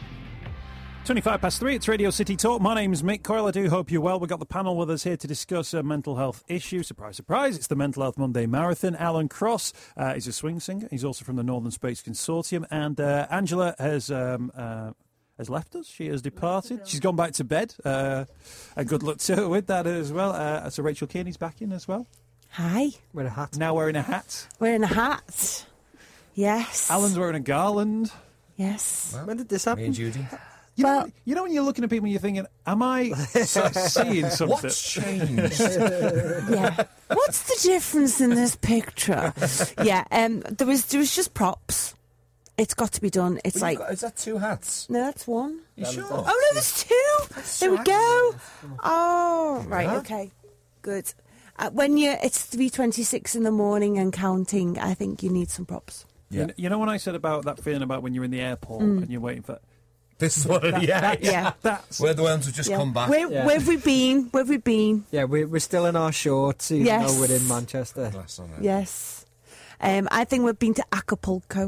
twenty-five past three, it's Radio City Talk. My name's Mick Coyle. I do hope you're well. We've got the panel with us here to discuss a mental health issue. Surprise, surprise, it's the Mental Health Monday Marathon. Alan Cross uh, is a swing singer. He's also from the Northern Space Consortium. And uh, Angela has um, uh, has left us. She has departed. She's gone back to bed. Uh, and good luck to her with that as well. Uh, so Rachel Kearney's back in as well. Hi. Wearing a hat. Now wearing a hat. Wearing a hat. Yes. Alan's wearing a garland. Yes. Well, when did this happen? Me and Judy. You, well, know, you know when you're looking at people and you're thinking, am I so- seeing something? What's changed? Yeah. What's the difference in this picture? Yeah, um, there was there was just props. It's got to be done. It's Well, like... got, is that two hats? No, that's one. You sure? Oh, no, there's two. There we go. Oh, right, Yeah. okay. Good. Uh, when you it's three twenty-six in the morning and counting, I think you need some props. Yeah. You, know, you know when I said about that feeling about when you're in the airport Mm. and you're waiting for... This is what, That- yeah, that's, yeah. That's, We're the ones who've just Yeah. come back. Where, Yeah. where have we been? Where have we been? Yeah, we're, we're still in our shorts, even Yes. though we're in Manchester. Glass on it. Yes. Um, I think we've been to Acapulco.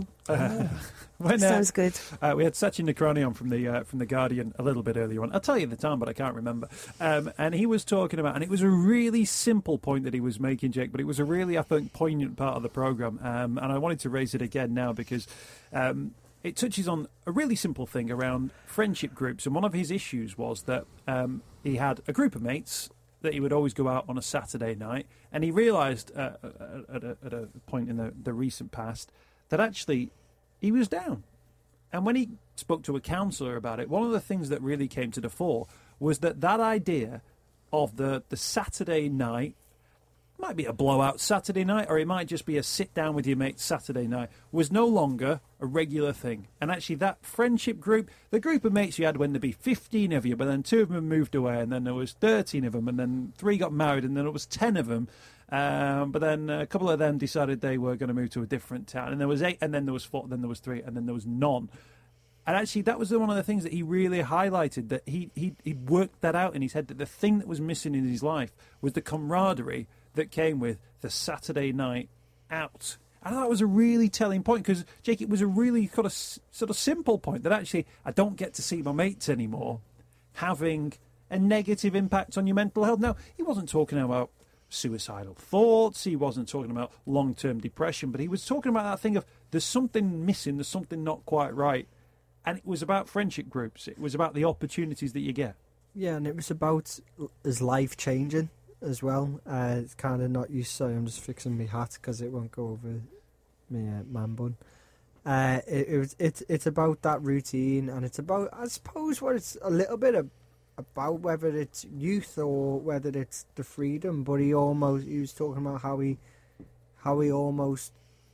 when, uh, Sounds good. Uh, we had Sachin Nakrani on from the uh, from the Guardian a little bit earlier on. I'll tell you the time, but I can't remember. Um, and he was talking about, and it was a really simple point that he was making, Jake, but it was a really, I think, poignant part of the programme. Um, and I wanted to raise it again now because um, it touches on a really simple thing around friendship groups. And one of his issues was that um, he had a group of mates that he would always go out on a Saturday night. And he realised uh, at, a, at a point in the, the recent past that actually he was down. And when he spoke to a counsellor about it, one of the things that really came to the fore was that that idea of the, the Saturday night, might be a blowout Saturday night, or it might just be a sit down with your mates Saturday night, was no longer a regular thing. And actually that friendship group, the group of mates you had when there'd be fifteen of you, but then two of them moved away, and then there was thirteen of them, and then three got married, and then it was ten of them. Um, but then a couple of them decided they were going to move to a different town, and there was eight, and then there was four, then there was three, and then there was none. And actually, that was one of the things that he really highlighted, that he he he worked that out in his head, that the thing that was missing in his life was the camaraderie that came with the Saturday night out. And that was a really telling point, because, Jake, it was a really kind of s- sort of simple point that actually I don't get to see my mates anymore, having a negative impact on your mental health. Now, he wasn't talking about suicidal thoughts, he wasn't talking about long-term depression, but he was talking about that thing of there's something missing, there's something not quite right. And it was about friendship groups, it was about the opportunities that you get. Yeah, and it was about his life changing as well. Uh, it's kind of not used. Sorry, I'm just fixing my hat because it won't go over my uh, man bun. Uh, it, it was it's it's about that routine, and it's about, I suppose, what it's a little bit of, about whether it's youth or whether it's the freedom. But he almost he was talking about how he how he almost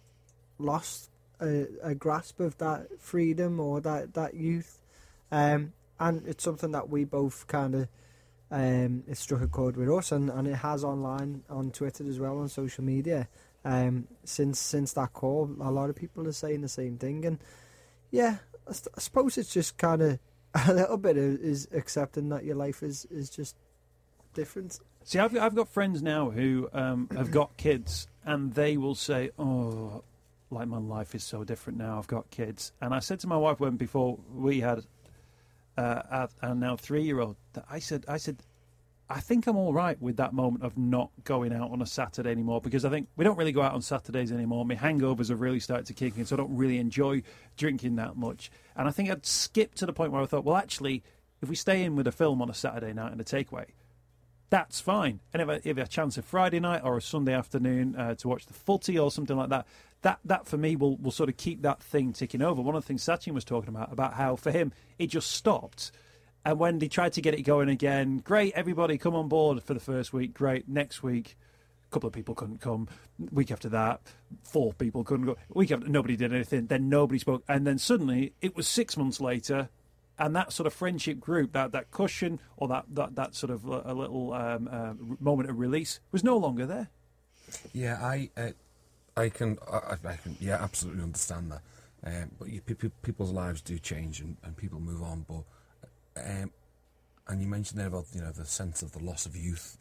lost a, a grasp of that freedom or that that youth. Um, and it's something that we both kind of. Um, it struck a chord with us, and, and it has online on Twitter as well, on social media. Um, since since that call, a lot of people are saying the same thing, and yeah, I, st- I suppose it's just kind of a little bit of, is accepting that your life is, is just different. See, I've I've got friends now who um, have got kids, and they will say, "Oh, like my life is so different now. I've got kids." And I said to my wife when before we had uh, our, our now three-year-old, that I said, I said, I think I'm all right with that moment of not going out on a Saturday anymore, because I think we don't really go out on Saturdays anymore. My hangovers have really started to kick in, so I don't really enjoy drinking that much. And I think I'd skip to the point where I thought, well, actually, if we stay in with a film on a Saturday night and a takeaway, that's fine. And if I, if I have a chance of Friday night or a Sunday afternoon uh, to watch the footy or something like that, that that for me will, will sort of keep that thing ticking over. One of the things Sachin was talking about, about how for him it just stopped. And when they tried to get it going again, great, everybody come on board for the first week, great. Next week, a couple of people couldn't come. Week after that, four people couldn't go. Week after, nobody did anything. Then nobody spoke. And then suddenly, it was six months later, and that sort of friendship group, that, that cushion or that, that, that sort of a little um, uh, moment of release was no longer there. Yeah, I, uh, I can, I, I can, yeah, absolutely understand that. Um, but you, pe- pe- people's lives do change, and, and people move on. But um, and you mentioned there about, you know, the sense of the loss of youth.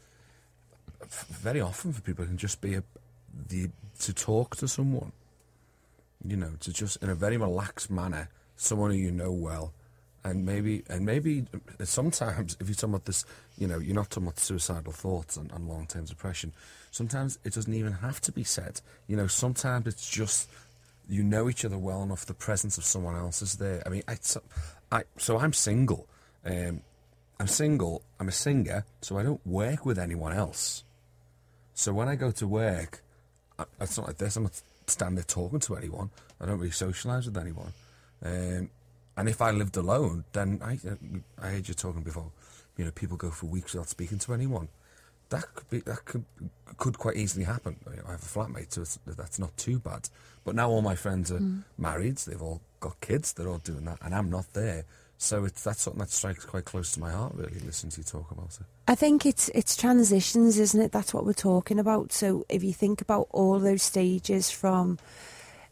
F- very often for people, it can just be a, the to talk to someone. You know, to just in a very relaxed manner, someone who you know well. And maybe, and maybe sometimes, if you're talking about this, you know, you're not talking about suicidal thoughts and, and long-term depression. Sometimes it doesn't even have to be said. You know, sometimes it's just, you know each other well enough, the presence of someone else is there. I mean, I, so, I, so I'm single. Um, I'm single, I'm a singer, so I don't work with anyone else. So when I go to work, I, it's not like this, I'm not standing there talking to anyone. I don't really socialise with anyone. Um, And if I lived alone, then I I heard you talking before. You know, people go for weeks without speaking to anyone. That could be that could could quite easily happen. I have a flatmate, so it's, that's not too bad. But now all my friends are mm. married. They've all got kids. They're all doing that, and I'm not there. So it's that's something that strikes quite close to my heart. Really, listening to you talk about it. I think it's it's transitions, isn't it? That's what we're talking about. So if you think about all those stages from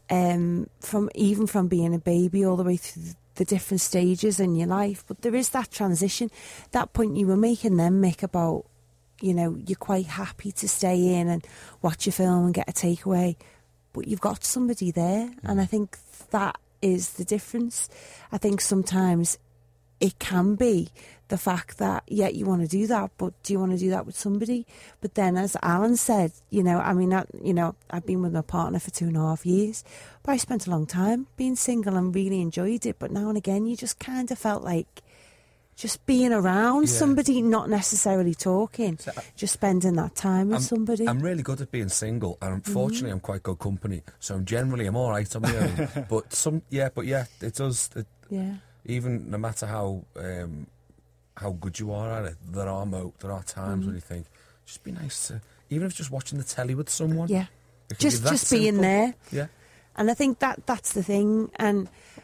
um, from even from being a baby all the way through the different stages in your life. But there is that transition, that point you were making then, Mick, about, you know, you're quite happy to stay in and watch a film and get a takeaway, but you've got somebody there. Mm. And I think that is the difference. I think sometimes it can be the fact that, yeah, you want to do that, but do you want to do that with somebody? But then, as Alan said, you know, I mean, I, you know, I've been with my partner for two and a half years, but I spent a long time being single and really enjoyed it. But now and again, you just kind of felt like just being around yeah. somebody, not necessarily talking, so I, just spending that time with I'm, somebody. I'm really good at being single, and unfortunately, mm. I'm quite good company. So I'm generally, I'm all right on my own. But some, yeah, but yeah, it does. It, yeah. Even no matter how um, how good you are at it, there are mo- there are times mm. when you think, just be nice to, even if it's just watching the telly with someone. Yeah. Just just simple. Being there. Yeah. And I think that that's the thing, and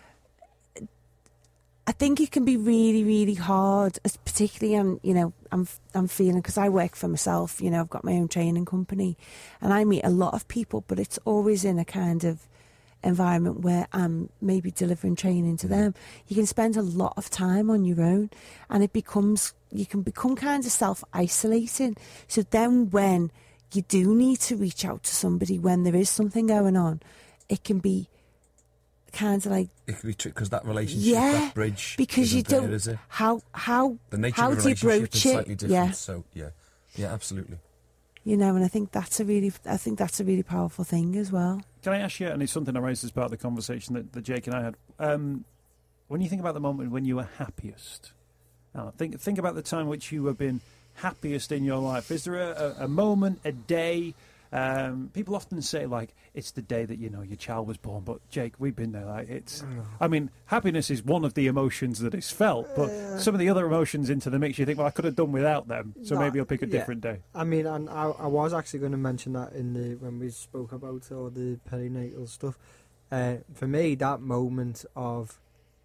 I think it can be really, really hard, as particularly, I'm, you know, I'm, I'm feeling, because I work for myself, you know, I've got my own training company, and I meet a lot of people, but it's always in a kind of environment where I'm maybe delivering training to them. You can spend a lot of time on your own, and it becomes, you can become kind of self-isolating. So then when you do need to reach out to somebody, when there is something going on, it can be kind of like, it could be tricky because that relationship, yeah, that bridge, because you there, don't. Is it? How how the nature how of a do you relationship broach is it? slightly different. Yeah. So yeah, yeah, absolutely. You know, and I think that's a really, I think that's a really powerful thing as well. Can I ask you, and it's something I raised as part of the conversation that, that Jake and I had. Um, when you think about the moment when you were happiest, uh, think think about the time which you have been happiest in your life. Is there a, a, a moment, a day? Um, people often say, like, it's the day that, you know, your child was born. But, Jake, we've been there. Like, it's, I mean, happiness is one of the emotions that is felt. But uh, some of the other emotions into the mix, you think, well, I could have done without them. So that, maybe I'll pick a yeah. different day. I mean, and I, I was actually going to mention that in the when we spoke about all the perinatal stuff. Uh, for me, that moment of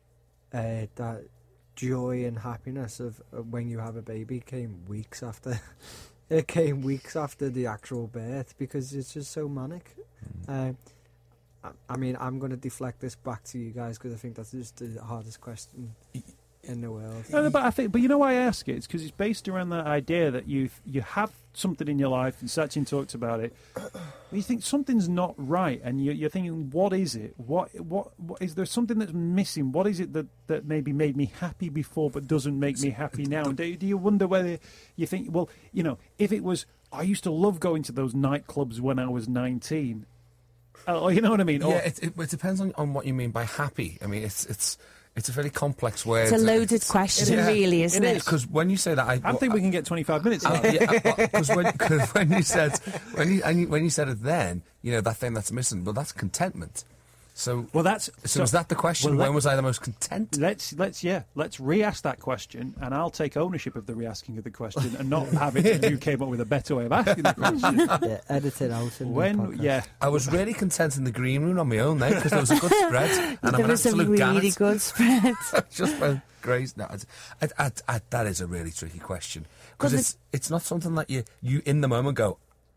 uh, that joy and happiness of, of when you have a baby came weeks after. It came weeks after the actual birth because it's just so manic. Mm. Uh, I, I mean, I'm going to deflect this back to you guys because I think that's just the hardest question in the world. No, no, but I think, but you know why I ask it? It's because it's based around that idea that you you have something in your life, and Sachin talked about it. You think something's not right, and you, you're thinking, what is it? What, what what is there something that's missing? What is it that, that maybe made me happy before but doesn't make me happy now? And do, do you wonder whether you think, well, you know, if it was, I used to love going to those nightclubs when I was nineteen. Oh, you know what I mean? Yeah, or, it, it, it depends on, on what you mean by happy. I mean, it's it's. It's a very complex word. It's a loaded question, yeah, really, isn't it? Because when you say that, I, I think I, we can get twenty-five minutes. Because yeah, when, when you said when you, and you when you said it, then you know that thing that's missing. Well, that's contentment. So well, that's so, so is that the question? Well, when was I the most content? Let's let's yeah, let's re-ask that question, and I'll take ownership of the re-asking of the question, and not have it that you came up with a better way of asking the question. Yeah, edit it out. In when the podcast. yeah, I was really content in the green room on my own there because there was a good spread, and there I'm an was a absolute really gannet. good spread. Just went crazy. No, I, I, I, I, that is a really tricky question because it's it's not something that you you in the moment go,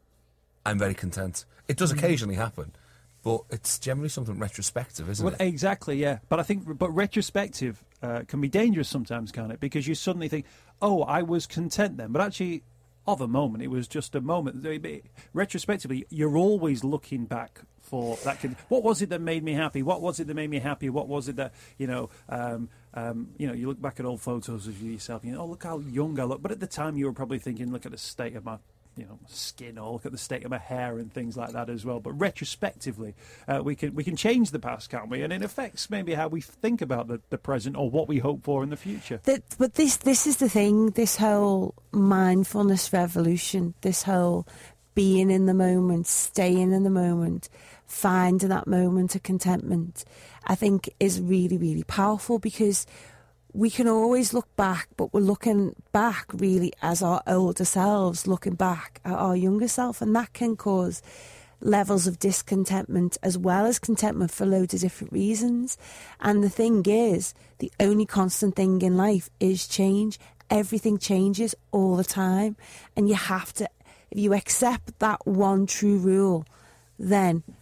I'm very content. It does occasionally happen. But it's generally something retrospective, isn't well, it? Exactly, yeah. But I think, but retrospective uh, can be dangerous sometimes, can't it? Because you suddenly think, oh, I was content then. But actually, of a moment, it was just a moment. Retrospectively, you're always looking back for that. Con- what was it that made me happy? What was it that made me happy? What was it that, you know, um, um, you know, you look back at old photos of yourself and you know, oh, look how young I look. But at the time, you were probably thinking, look at the state of my you know, skin, or look at the state of my hair and things like that as well. But retrospectively, uh, we can we can change the past, can't we? And it affects maybe how we think about the, the present or what we hope for in the future. That, but this this is the thing, this whole mindfulness revolution, this whole being in the moment, staying in the moment, finding that moment of contentment, I think is really, really powerful because we can always look back, but we're looking back really as our older selves, looking back at our younger self, and that can cause levels of discontentment as well as contentment for loads of different reasons. And the thing is, the only constant thing in life is change. Everything changes all the time, and you have to, if you accept that one true rule, then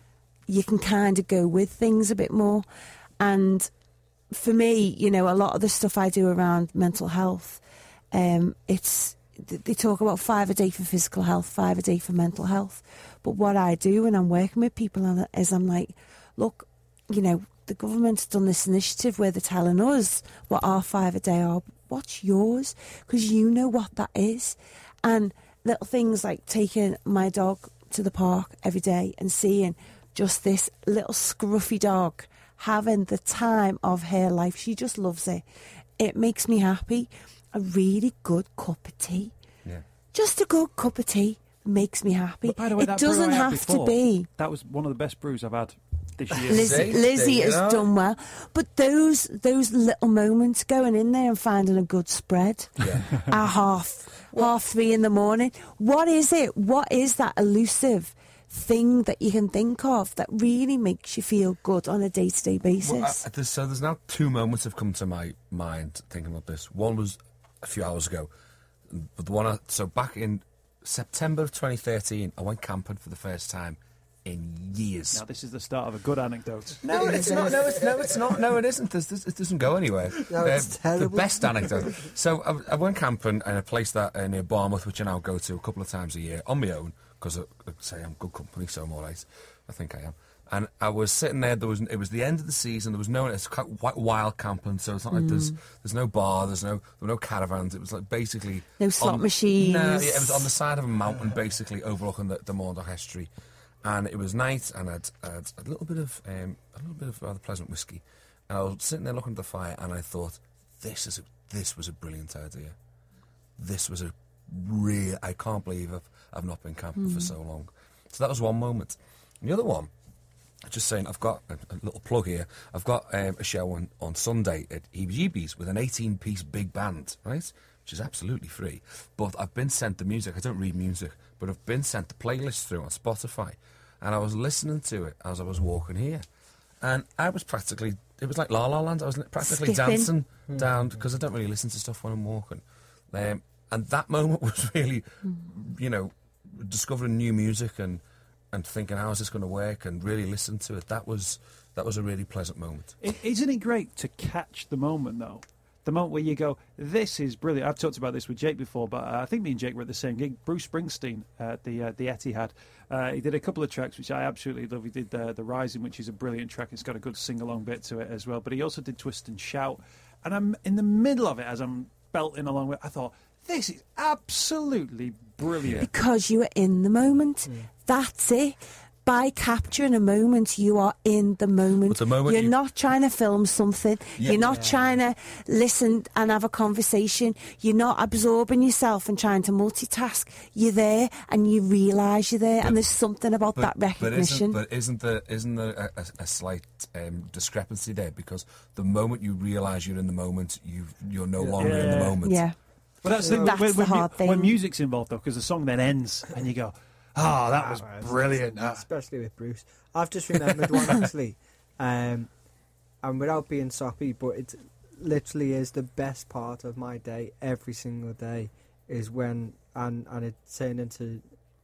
you can kind of go with things a bit more. And for me, you know, a lot of the stuff I do around mental health, um, it's they talk about five a day for physical health, five a day for mental health. But what I do when I'm working with people is I'm like, look, you know, the government's done this initiative where they're telling us what our five a day are. What's yours? Because you know what that is. And little things like taking my dog to the park every day and seeing just this little scruffy dog having the time of her life. She just loves it. It makes me happy. A really good cup of tea. Yeah. Just a good cup of tea makes me happy. But by the way, it that brew doesn't I had have before, to be. That was one of the best brews I've had this year. Lizzie, See? Lizzie There you has go. done well. But those those little moments, going in there and finding a good spread Yeah. at half, half three in the morning. What is it? What is that elusive thing that you can think of that really makes you feel good on a day-to-day basis? Well, I, there's, so there's now two moments have come to my mind thinking about this. One was a few hours ago, but the one I, so back in September of twenty thirteen, I went camping for the first time in years. Now, this is the start of a good anecdote. No, it's not. No, it's no, it's not. No, it isn't. This, this, it doesn't go anywhere. No, it's Uh, terrible. The best anecdote. So I, I went camping in a place that uh, near Bournemouth, which I now go to a couple of times a year on my own because I, I say I'm good company, so I'm all right. I think I am. And I was sitting there. There was it was the end of the season. There was no it's quite wild camping, so it's not like there's there's no bar, there's no there were no caravans. It was like basically No slot on- machines. No, yeah, it was on the side of a mountain, basically overlooking the, the Maundell Estuary. And it was night, and I'd, I'd a little bit of um, a little bit of rather pleasant whiskey, and I was sitting there looking at the fire, and I thought, this is a, this was a brilliant idea. This was a real. I can't believe I've I've not been camping for so long. So that was one moment. And the other one, just saying, I've got a, a little plug here. I've got um, a show on, on Sunday at E B G B's with an eighteen-piece big band, right? Which is absolutely free. But I've been sent the music. I don't read music, but I've been sent the playlist through on Spotify. And I was listening to it as I was walking here. And I was practically, it was like La La Land. I was practically Skipping. dancing down, because I don't really listen to stuff when I'm walking. Um, and that moment was really, you know, discovering new music and, and thinking, how is this going to work? And really listen to it. That was, that was a really pleasant moment. I- Isn't it great to catch the moment, though? The moment where you go, this is brilliant. I've talked about this with Jake before, but uh, I think me and Jake were at the same gig. Bruce Springsteen at the uh, the Etihad. Uh, he did a couple of tracks, which I absolutely love. He did uh, The Rising, which is a brilliant track. It's got a good sing-along bit to it as well. But he also did Twist and Shout. And I'm in the middle of it, as I'm belting along with it, I thought, this is absolutely brilliant. Because you are in the moment. That's it. By capturing a moment, you are in the moment. But the moment You're you- not trying to film something. Yeah. You're not trying to listen and have a conversation. You're not absorbing yourself and trying to multitask. You're there and you realise you're there, and there's something about that recognition. But isn't, but isn't there isn't there a, a, a slight um, discrepancy there? Because the moment you realise you're in the moment, you you're no longer in the Yeah. moment. yeah. But that's, the, That's when, the when, mu- hard thing. when music's involved, though, because the song then ends and you go, oh, that was brilliant. that." Especially with Bruce. I've just remembered one actually, um, and without being soppy, but it literally is the best part of my day every single day is when and and it turned into.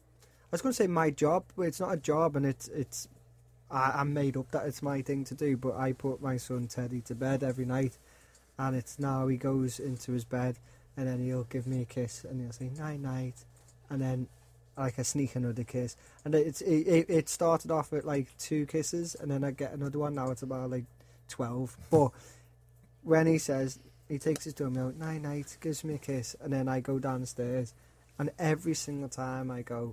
I was going to say my job, but it's not a job, and it's it's. I, I'm made up that it's my thing to do, but I put my son Teddy to bed every night, and it's now he goes into his bed, and then he'll give me a kiss, and he'll say night night, and then like I sneak another kiss, and it's it, it, it started off with like two kisses, and then I get another one. Now it's about like twelve. But when he says he takes his thumb out, night night, gives me a kiss, and then I go downstairs, and every single time I go,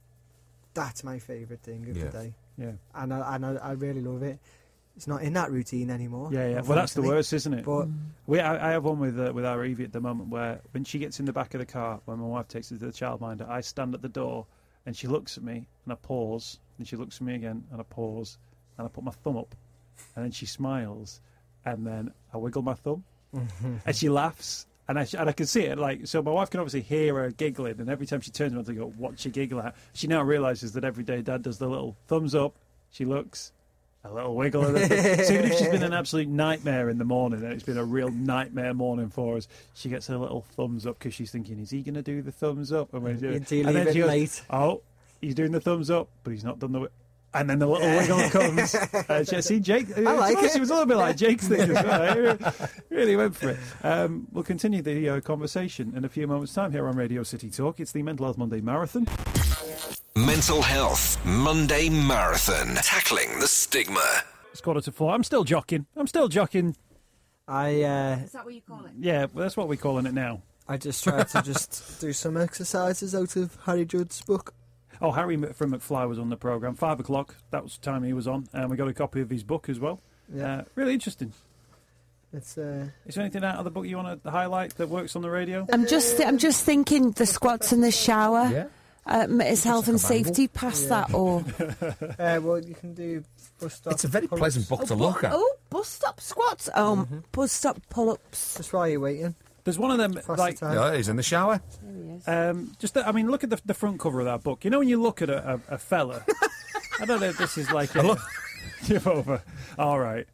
that's my favourite thing of Yeah. the day, Yeah, and I and I, I really love it. It's not in that routine anymore. yeah, yeah. Well, that's the unfortunately. worst, isn't it? But We, I, I have one with uh, with our Evie at the moment where when she gets in the back of the car, when my wife takes her to the childminder, I stand at the door and she looks at me and I pause, and she looks at me again and I pause, and I put my thumb up, and then she smiles, and then I wiggle my thumb, and she laughs. And I, and I can see it, like, so my wife can obviously hear her giggling, and every time she turns around to go, what she giggle at, she now realises that every day Dad does the little thumbs up, she looks, a little wiggle. And then, so even if she's been an absolute nightmare in the morning, and it's been a real nightmare morning for us, she gets a little thumbs up because she's thinking, is he going to do the thumbs up? And, when he's doing it- Until you and leave then it she goes, late. oh, he's doing the thumbs up, but he's not done the... And then the little wiggle comes. Uh, see, Jake. I like it. It was a little bit like Jake's thing as well. He really went for it. Um, we'll continue the uh, conversation in a few moments' time here on Radio City Talk. It's the Mental Health Monday Marathon. Mental Health Monday Marathon. Tackling the stigma. It's quarter to four. I'm still jockeying. I'm still jockeying. I uh, Is that what you call it? Yeah, well, that's what we're calling it now. I just tried to just do some exercises out of Harry Judd's book. Oh, Harry from McFly was on the programme. Five o'clock. That was the time he was on. And we got a copy of his book as well. Yeah, Uh, really interesting. it's uh, Is there anything out of the book you want to highlight that works on the radio? I'm just, I'm just thinking the squats in the shower. Yeah. Um, is health and like a Bible. safety past Yeah. that or uh, well, you can do bus stop. It's a very pull-ups. pleasant book to look at. oh bus stop squats? Oh, bus stop pull-ups. Just while you're waiting. There's one of them, Pass like, the time. Yeah, he's in the shower. There he is. um, just, the, I mean, look at the, the front cover of that book. You know when you look at a, a, a fella, I don't know if this is like a... Give over. All right.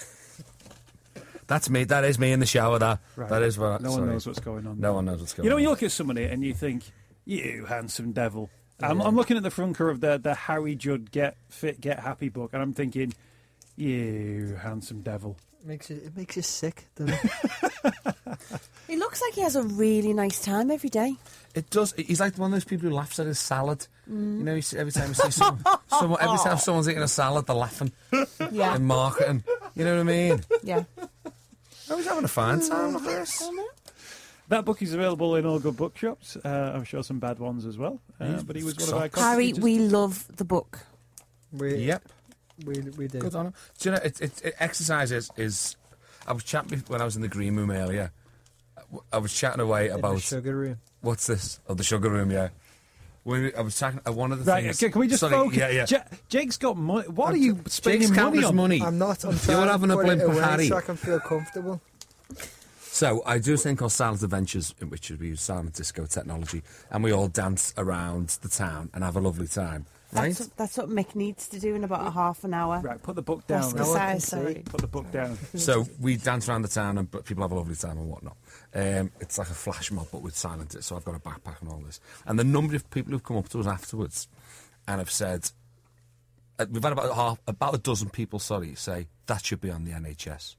That's me. That is me in the shower. That Right. that is what. No sorry. one knows what's going on. No one knows what's going You know on. when you look at somebody and you think, you handsome devil. I'm, I'm looking at the front cover of the, the Harry Judd Get Fit, Get Happy book, and I'm thinking, you handsome devil. It makes you, it makes you sick, doesn't it? He looks like he has a really nice time every day. It does. He's like one of those people who laughs at his salad. You know, you see, every time you see someone, someone, every time someone's eating a salad, they're laughing Yeah, in marketing. You know what I mean? yeah. I was having a fine time. Look at this. That book is available in all good bookshops. Uh, I'm sure some bad ones as well. Uh, but he was one of our Socks. Harry, contributors. we love the book. We, Yep. we we do. Good on him. Do you know, it, it, it, exercise is, is... I was chatting when I was in the green room earlier. I was chatting away In the about... sugar room. What's this? Oh, the sugar room, yeah. When I was talking... Uh, one of the Right, things... okay, can we just Sorry, focus? Yeah, yeah. Ja- Jake's got money. What I'm are you t- spending Jake's counting money his on? money. I'm not. I'm You're trying having to a put blimp it of away Harry. so I can feel comfortable. So I do a thing called Silent Adventures, in which we use silent disco technology, and we all dance around the town and have a lovely time, right? That's, that's what Mick needs to do in about a half an hour. Right, put the book down. That's the Rob. No one can size, see. sorry. Put the book down. So we dance around the town, and but people have a lovely time and whatnot. Um, it's like a flash mob, but with silent. So I've got a backpack and all this. And the number of people who've come up to us afterwards and have said, uh, we've had about half, about a dozen people, sorry, say that should be on the N H S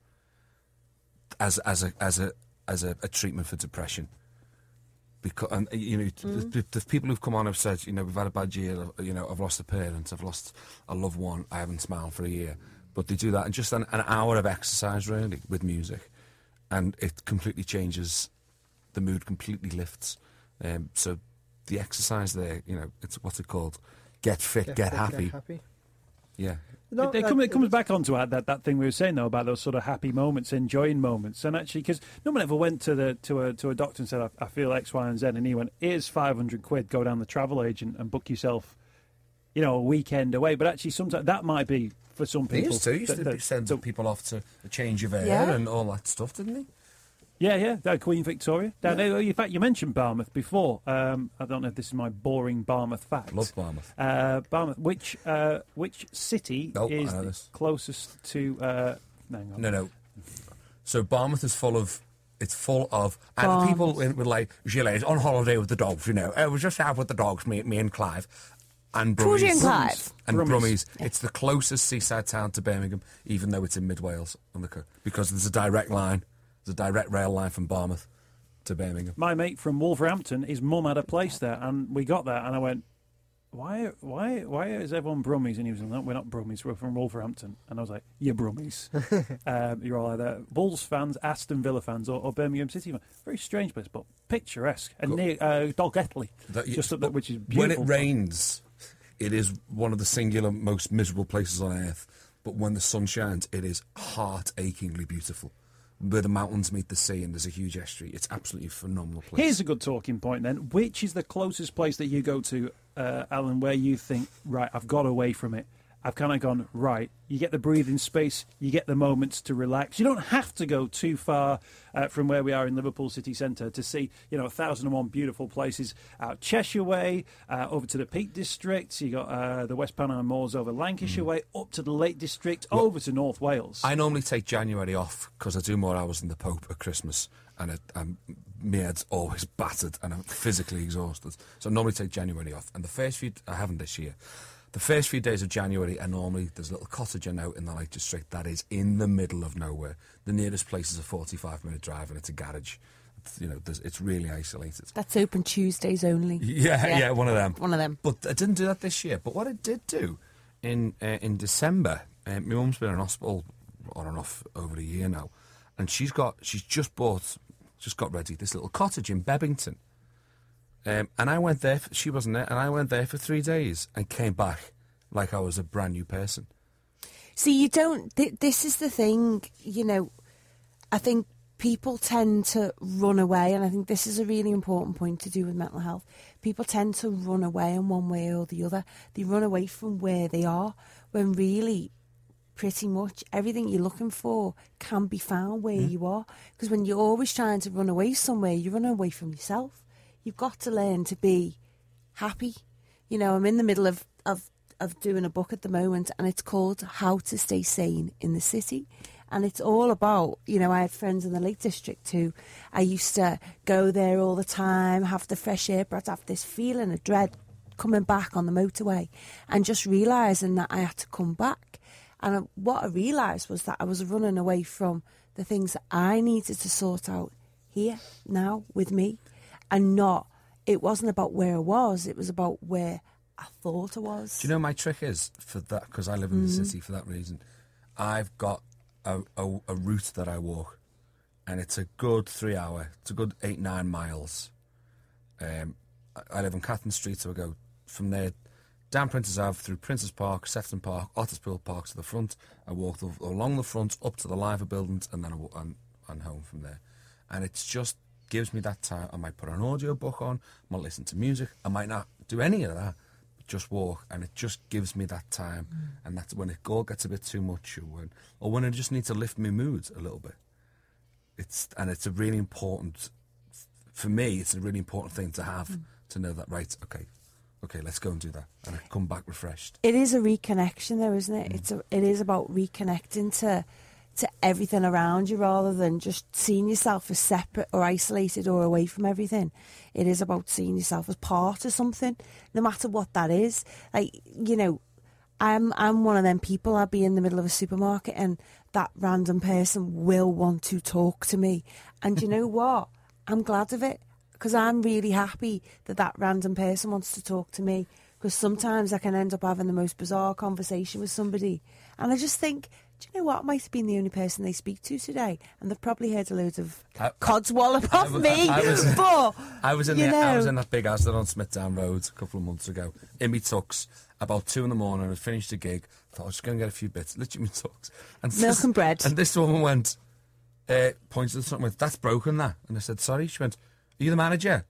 as as a as a as a, a treatment for depression. Because and you know Mm. the, the people who've come on have said, you know, we've had a bad year. You know, I've lost a parent, I've lost a loved one, I haven't smiled for a year. But they do that in just an, an hour of exercise, really, with music, and it completely changes the mood. Completely lifts. Um, so the exercise there, you know, it's what's it called? Get fit, get, fit, happy. Get happy. Yeah. No, it, it, that- come, it comes back onto that, that that thing we were saying though about those sort of happy moments, enjoying moments, and actually because no one ever went to the to a to a doctor and said I, I feel X, Y, and Z, and he went, here's five hundred quid, go down the travel agent and book yourself, you know, a weekend away. But actually, sometimes that might be for some He people. used to. He used that- to that- send that- people off to a change of air Yeah. and all that stuff, didn't he? Yeah, yeah, uh, Queen Victoria. Down there. In fact, you mentioned Barmouth before. Um, I don't know if this is my boring Barmouth fact. Love Barmouth. Uh, Barmouth. Which uh, which city Oh, I is know the this. closest to? Uh, hang on. No, no. So Barmouth is full of. It's full of and Barmouth. people in, with like gilets on holiday with the dogs. You know, I was just out with the dogs, me, me and Clive, and Brummies. Georgie and Clive. And Brummies. Brummies. It's the closest seaside town to Birmingham, even though it's in mid Wales on the co- because there's a direct line. There's a direct rail line from Barmouth to Birmingham. My mate from Wolverhampton, his mum had a place there, and we got there, and I went, "Why, why, why is everyone Brummies?" And he was like, "No, we're not Brummies. We're from Wolverhampton." And I was like, "You're Brummies. um, you're all either Bulls fans, Aston Villa fans, or, or Birmingham City fans." Very strange place, but picturesque, and near uh, Dalgethley, That- just up there, which is When beautiful. it rains, it is one of the singular most miserable places on earth. But when the sun shines, it is heart-achingly beautiful. Where the mountains meet the sea and there's a huge estuary. It's absolutely a phenomenal place. Here's a good talking point then. Which is the closest place that you go to, uh, Alan, where you think, right, I've got away from it. I've kind of gone, right, you get the breathing space, you get the moments to relax. You don't have to go too far uh, from where we are in Liverpool city centre to see, you know, one thousand and one beautiful places out Cheshire Way, uh, over to the Peak District. You got uh, the West Pennine Moors over Lancashire Way, up to the Lake District, over to North Wales. I normally take January off because I do more hours than the Pope at Christmas, and it, I'm, my head's always battered and I'm physically exhausted. So I normally take January off. And the first few, I haven't this year, the first few days of January are normally, there's a little cottage I know in the Lake District that is in the middle of nowhere. The nearest place is a forty-five minute drive and it's a garage. It's, you know, there's, it's really isolated. That's open Tuesdays only. Yeah, yeah, Yeah. one of them. One of them. But I didn't do that this year. But what I did do in uh, in December, uh, my mum's been in hospital on and off over a year now, and she's got she's just bought, just got ready this little cottage in Bebington. Um, and I went there, for, she wasn't there, and I went there for three days and came back like I was a brand new person. See, you don't. Th- this is the thing, you know. I think people tend to run away, and I think this is a really important point to do with mental health. People tend to run away in one way or the other. They run away from where they are, when really, pretty much everything you're looking for can be found where Mm. you are. Because when you're always trying to run away somewhere, you're running away from yourself. You've got to learn to be happy. You know, I'm in the middle of, of, of doing a book at the moment, and it's called How to Stay Sane in the City. And it's all about, you know, I had friends in the Lake District who I used to go there all the time, have the fresh air, but I'd have this feeling of dread coming back on the motorway and just realising that I had to come back. And I, what I realised was that I was running away from the things that I needed to sort out here, now, with me. And not, it wasn't about where I was, it was about where I thought I was. Do you know my trick is for that? Because I live in the city for that reason. I've got a, a, a route that I walk, and it's a good three hour. It's a good eight nine miles. Um, I, I live on Catherine Street, so I go from there down Princess Ave through Princess Park, Sefton Park, Otterspool Park to the front. I walk the, along the front up to the Liver buildings, and then I walk on, on home from there. And it's just gives me that time. I might put an audio book on, I might listen to music, I might not do any of that, but just walk, and it just gives me that time. Mm. And that's when it all gets a bit too much, or when, or when I just need to lift my mood a little bit. It's and it's a really important, for me, it's a really important thing to have, mm. to know that, right, okay, okay, let's go and do that, and I come back refreshed. It is a reconnection, though, isn't it? Mm. It's a, it is about reconnecting to to everything around you, rather than just seeing yourself as separate or isolated or away from everything. It is about seeing yourself as part of something, no matter what that is. Like, you know, I'm I'm one of them people. I'll be in the middle of a supermarket and that random person will want to talk to me. And you know what? I'm glad of it, because I'm really happy that that random person wants to talk to me, because sometimes I can end up having the most bizarre conversation with somebody. And I just think, do you know what? I might have been the only person they speak to today, and they've probably heard a load of I, codswallop I, off I, me. I, I was, but I was in you the, know, I was in that big Asda on Smithdown Road a couple of months ago in me tux, about two in the morning. I finished a gig. Thought I was just going to get a few bits, literally me tux, and milk this, and bread. And this woman went, uh, pointed at something, went, "That's broken, that." And I said, "Sorry." She went, "Are you the manager?"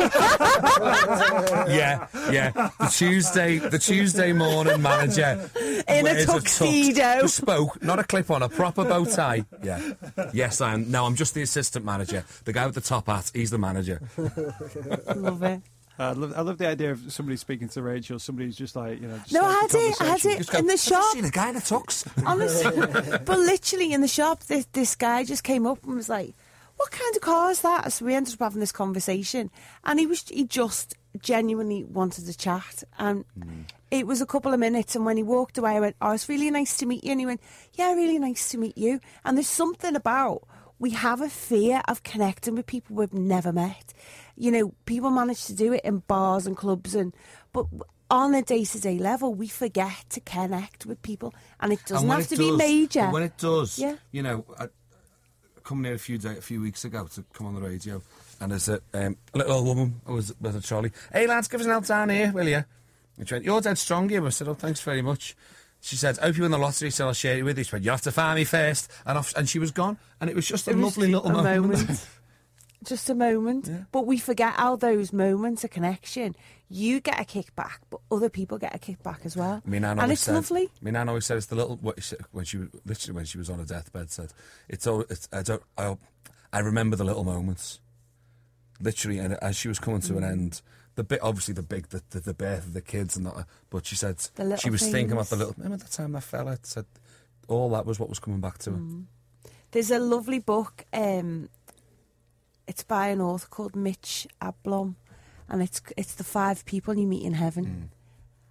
yeah, yeah. The Tuesday, the Tuesday morning manager In a wears tuxedo. tux, bespoke, not a clip on, a proper bow tie. Yeah. Yes, I am. No, I'm just the assistant manager. The guy with the top hat, he's the manager. Love it. I love, I love the idea of somebody speaking to Rachel, somebody who's just like, you know, just No, I starts had a it. I had conversation. it Just go, in the "Have shop. you seen a guy in a tux?" Honestly, but literally in the shop, this this guy just came up and was like, "What kind of car is that?" So we ended up having this conversation, and he was he just genuinely wanted to chat, and mm. it was a couple of minutes. And when he walked away, I went, "Oh, it's really nice to meet you." And he went, "Yeah, really nice to meet you." And there's something about, we have a fear of connecting with people we've never met. You know, people manage to do it in bars and clubs, and but on a day-to-day level, we forget to connect with people, and it doesn't And when have it to be does- major. When it does, Yeah. you know, I come here a few day, a few weeks ago to come on the radio, and there's a um, little old woman who was with a trolley. "Hey lads, give us an help down here, will you?" And she went, "You're dead strong here." I said, "Oh, thanks very much." She said, "Hope you win the lottery, so I'll share it with you." She went, "You have to find me first," and off, and she was gone. And it was just a It was lovely little a moment. moment. Just a moment. Yeah. But we forget how those moments of connection, you get a kickback, but other people get a kickback as well. I mean, Nan and always it's said, lovely. I mean, Nan always said it's the little what she said, when she was literally when she was on her deathbed, said it's all. It's, I don't. I, I remember the little moments. Literally, and as she was coming to Mm. an end, the bit obviously the big the, the, the birth of the kids and that. But she said The little she was thinking about the things. little. Remember that time that fella said all that was what was coming back to her. Mm. There's a lovely book. Um, it's by an author called Mitch Ablom, and it's it's the five people you meet in heaven.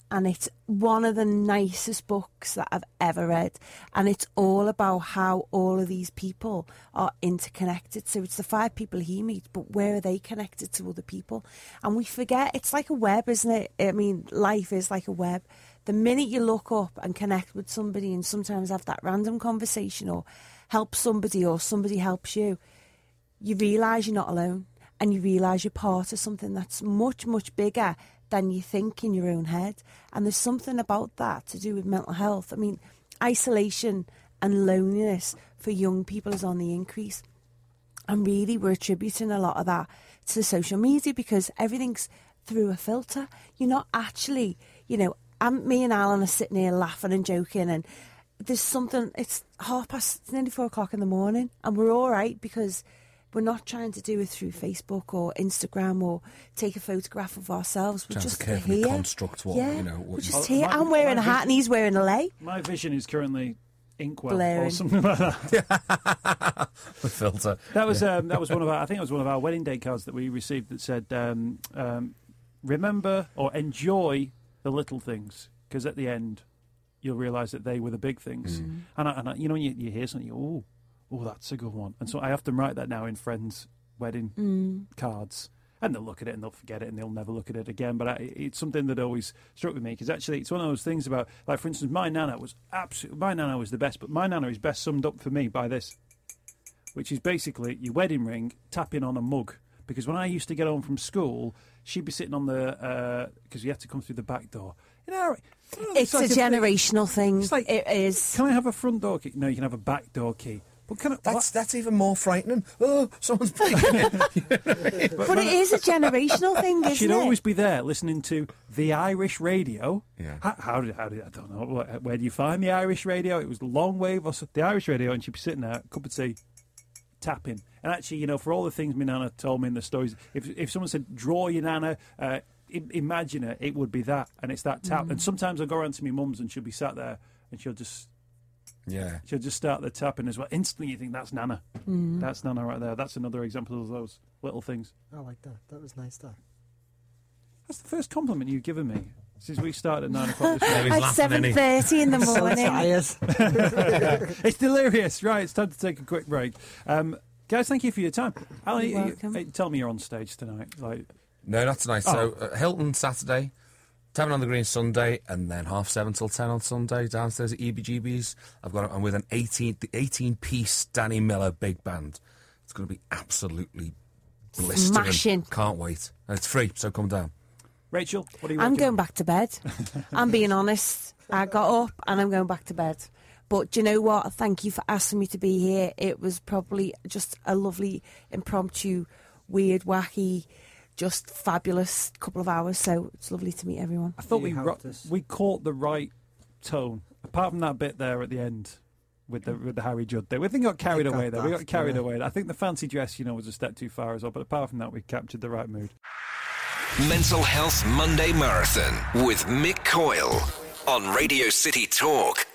and it's one of the nicest books that I've ever read, and it's all about how all of these people are interconnected. So it's the five people he meets, but where are they connected to other people? And we forget, it's like a web, isn't it? I mean, life is like a web. The minute you look up and connect with somebody and sometimes have that random conversation or help somebody or somebody helps you, you realise you're not alone, and you realise you're part of something that's much, much bigger than you think in your own head. And there's something about that to do with mental health. I mean, isolation and loneliness for young people is on the increase. And really, we're attributing a lot of that to social media because everything's through a filter. You're not actually, you know, I'm, me and Alan are sitting here laughing and joking, and there's something, it's half past, it's nearly four o'clock in the morning, and we're all right because we're not trying to do it through Facebook or Instagram or take a photograph of ourselves. We're Trying just to carefully here. construct what, yeah, you know. What we're you- just Oh, here. my- I'm wearing my a hat and he's wearing a lei. My vision is currently Inkwell Blaring. or something like that. the filter. That was um, that was one of our. I think it was one of our wedding day cards that we received that said, um, um, "Remember or enjoy the little things, because at the end, you'll realise that they were the big things." Mm. And, I, and I, you know, when you, you hear something, you oh, oh, that's a good one. And so I often write that now in friends' wedding Mm. cards, and they'll look at it and they'll forget it and they'll never look at it again. But I, it's something that always struck with me because actually it's one of those things about, like, for instance, my nana was absolutely, my nana was the best, but my nana is best summed up for me by this, which is basically your wedding ring tapping on a mug. Because when I used to get home from school, she'd be sitting on the, because you had to come through the back door. You know, It's, like a thing. generational thing. It's like, it is. Can I have a front door key? No, you can have a back door key. But can I, That's what? that's even more frightening. Oh, someone's breaking it. But it is a generational thing, isn't She'd it? always be there listening to the Irish radio. Yeah. How, how did how did I don't know what, where do you find the Irish radio? It was the long wave or so, the Irish radio, and she'd be sitting there, cup of tea, tapping. And actually, you know, for all the things my nana told me in the stories, if if someone said draw your nana, uh, I- imagine her, it would be that, and it's that tap. Mm. And sometimes I go around to my mum's, and she'll be sat there, and she'll just. Yeah. She'll just start the tapping as well. Instantly, you think that's Nana. Mm. That's Nana right there. That's another example of those little things. I like that. That was nice, that. That's the first compliment you've given me since we started at nine o'clock this morning. He's At laughing, seven isn't he? thirty in the So morning. tired. It's delirious. Right, it's time to take a quick break. Um, guys, thank you for your time. Ali, You're you- welcome. hey, tell me you're on stage tonight. Like, No, not tonight. So Oh. uh, Hilton Saturday, Tavern on the Green Sunday, and then half seven till ten on Sunday downstairs at E B G B's. I've got I'm with an eighteen the eighteen piece Danny Miller big band. It's going to be absolutely blistering. Smashing. Can't wait, and it's free, so come down. Rachel, what are you I'm working going on? back to bed. I'm being honest. I got up and I'm going back to bed. But do you know what? Thank you for asking me to be here. It was probably just a lovely, impromptu, weird, wacky, just fabulous couple of hours. So it's lovely to meet everyone. I thought You we helped ro- us. we caught the right tone. Apart from that bit there at the end with the with the Harry Judd there, we think got carried It got away there. We got daft, carried yeah. away. I think the fancy dress, you know, was a step too far as well. But apart from that, we captured the right mood. Mental Health Monday Marathon with Mick Coyle on Radio City Talk.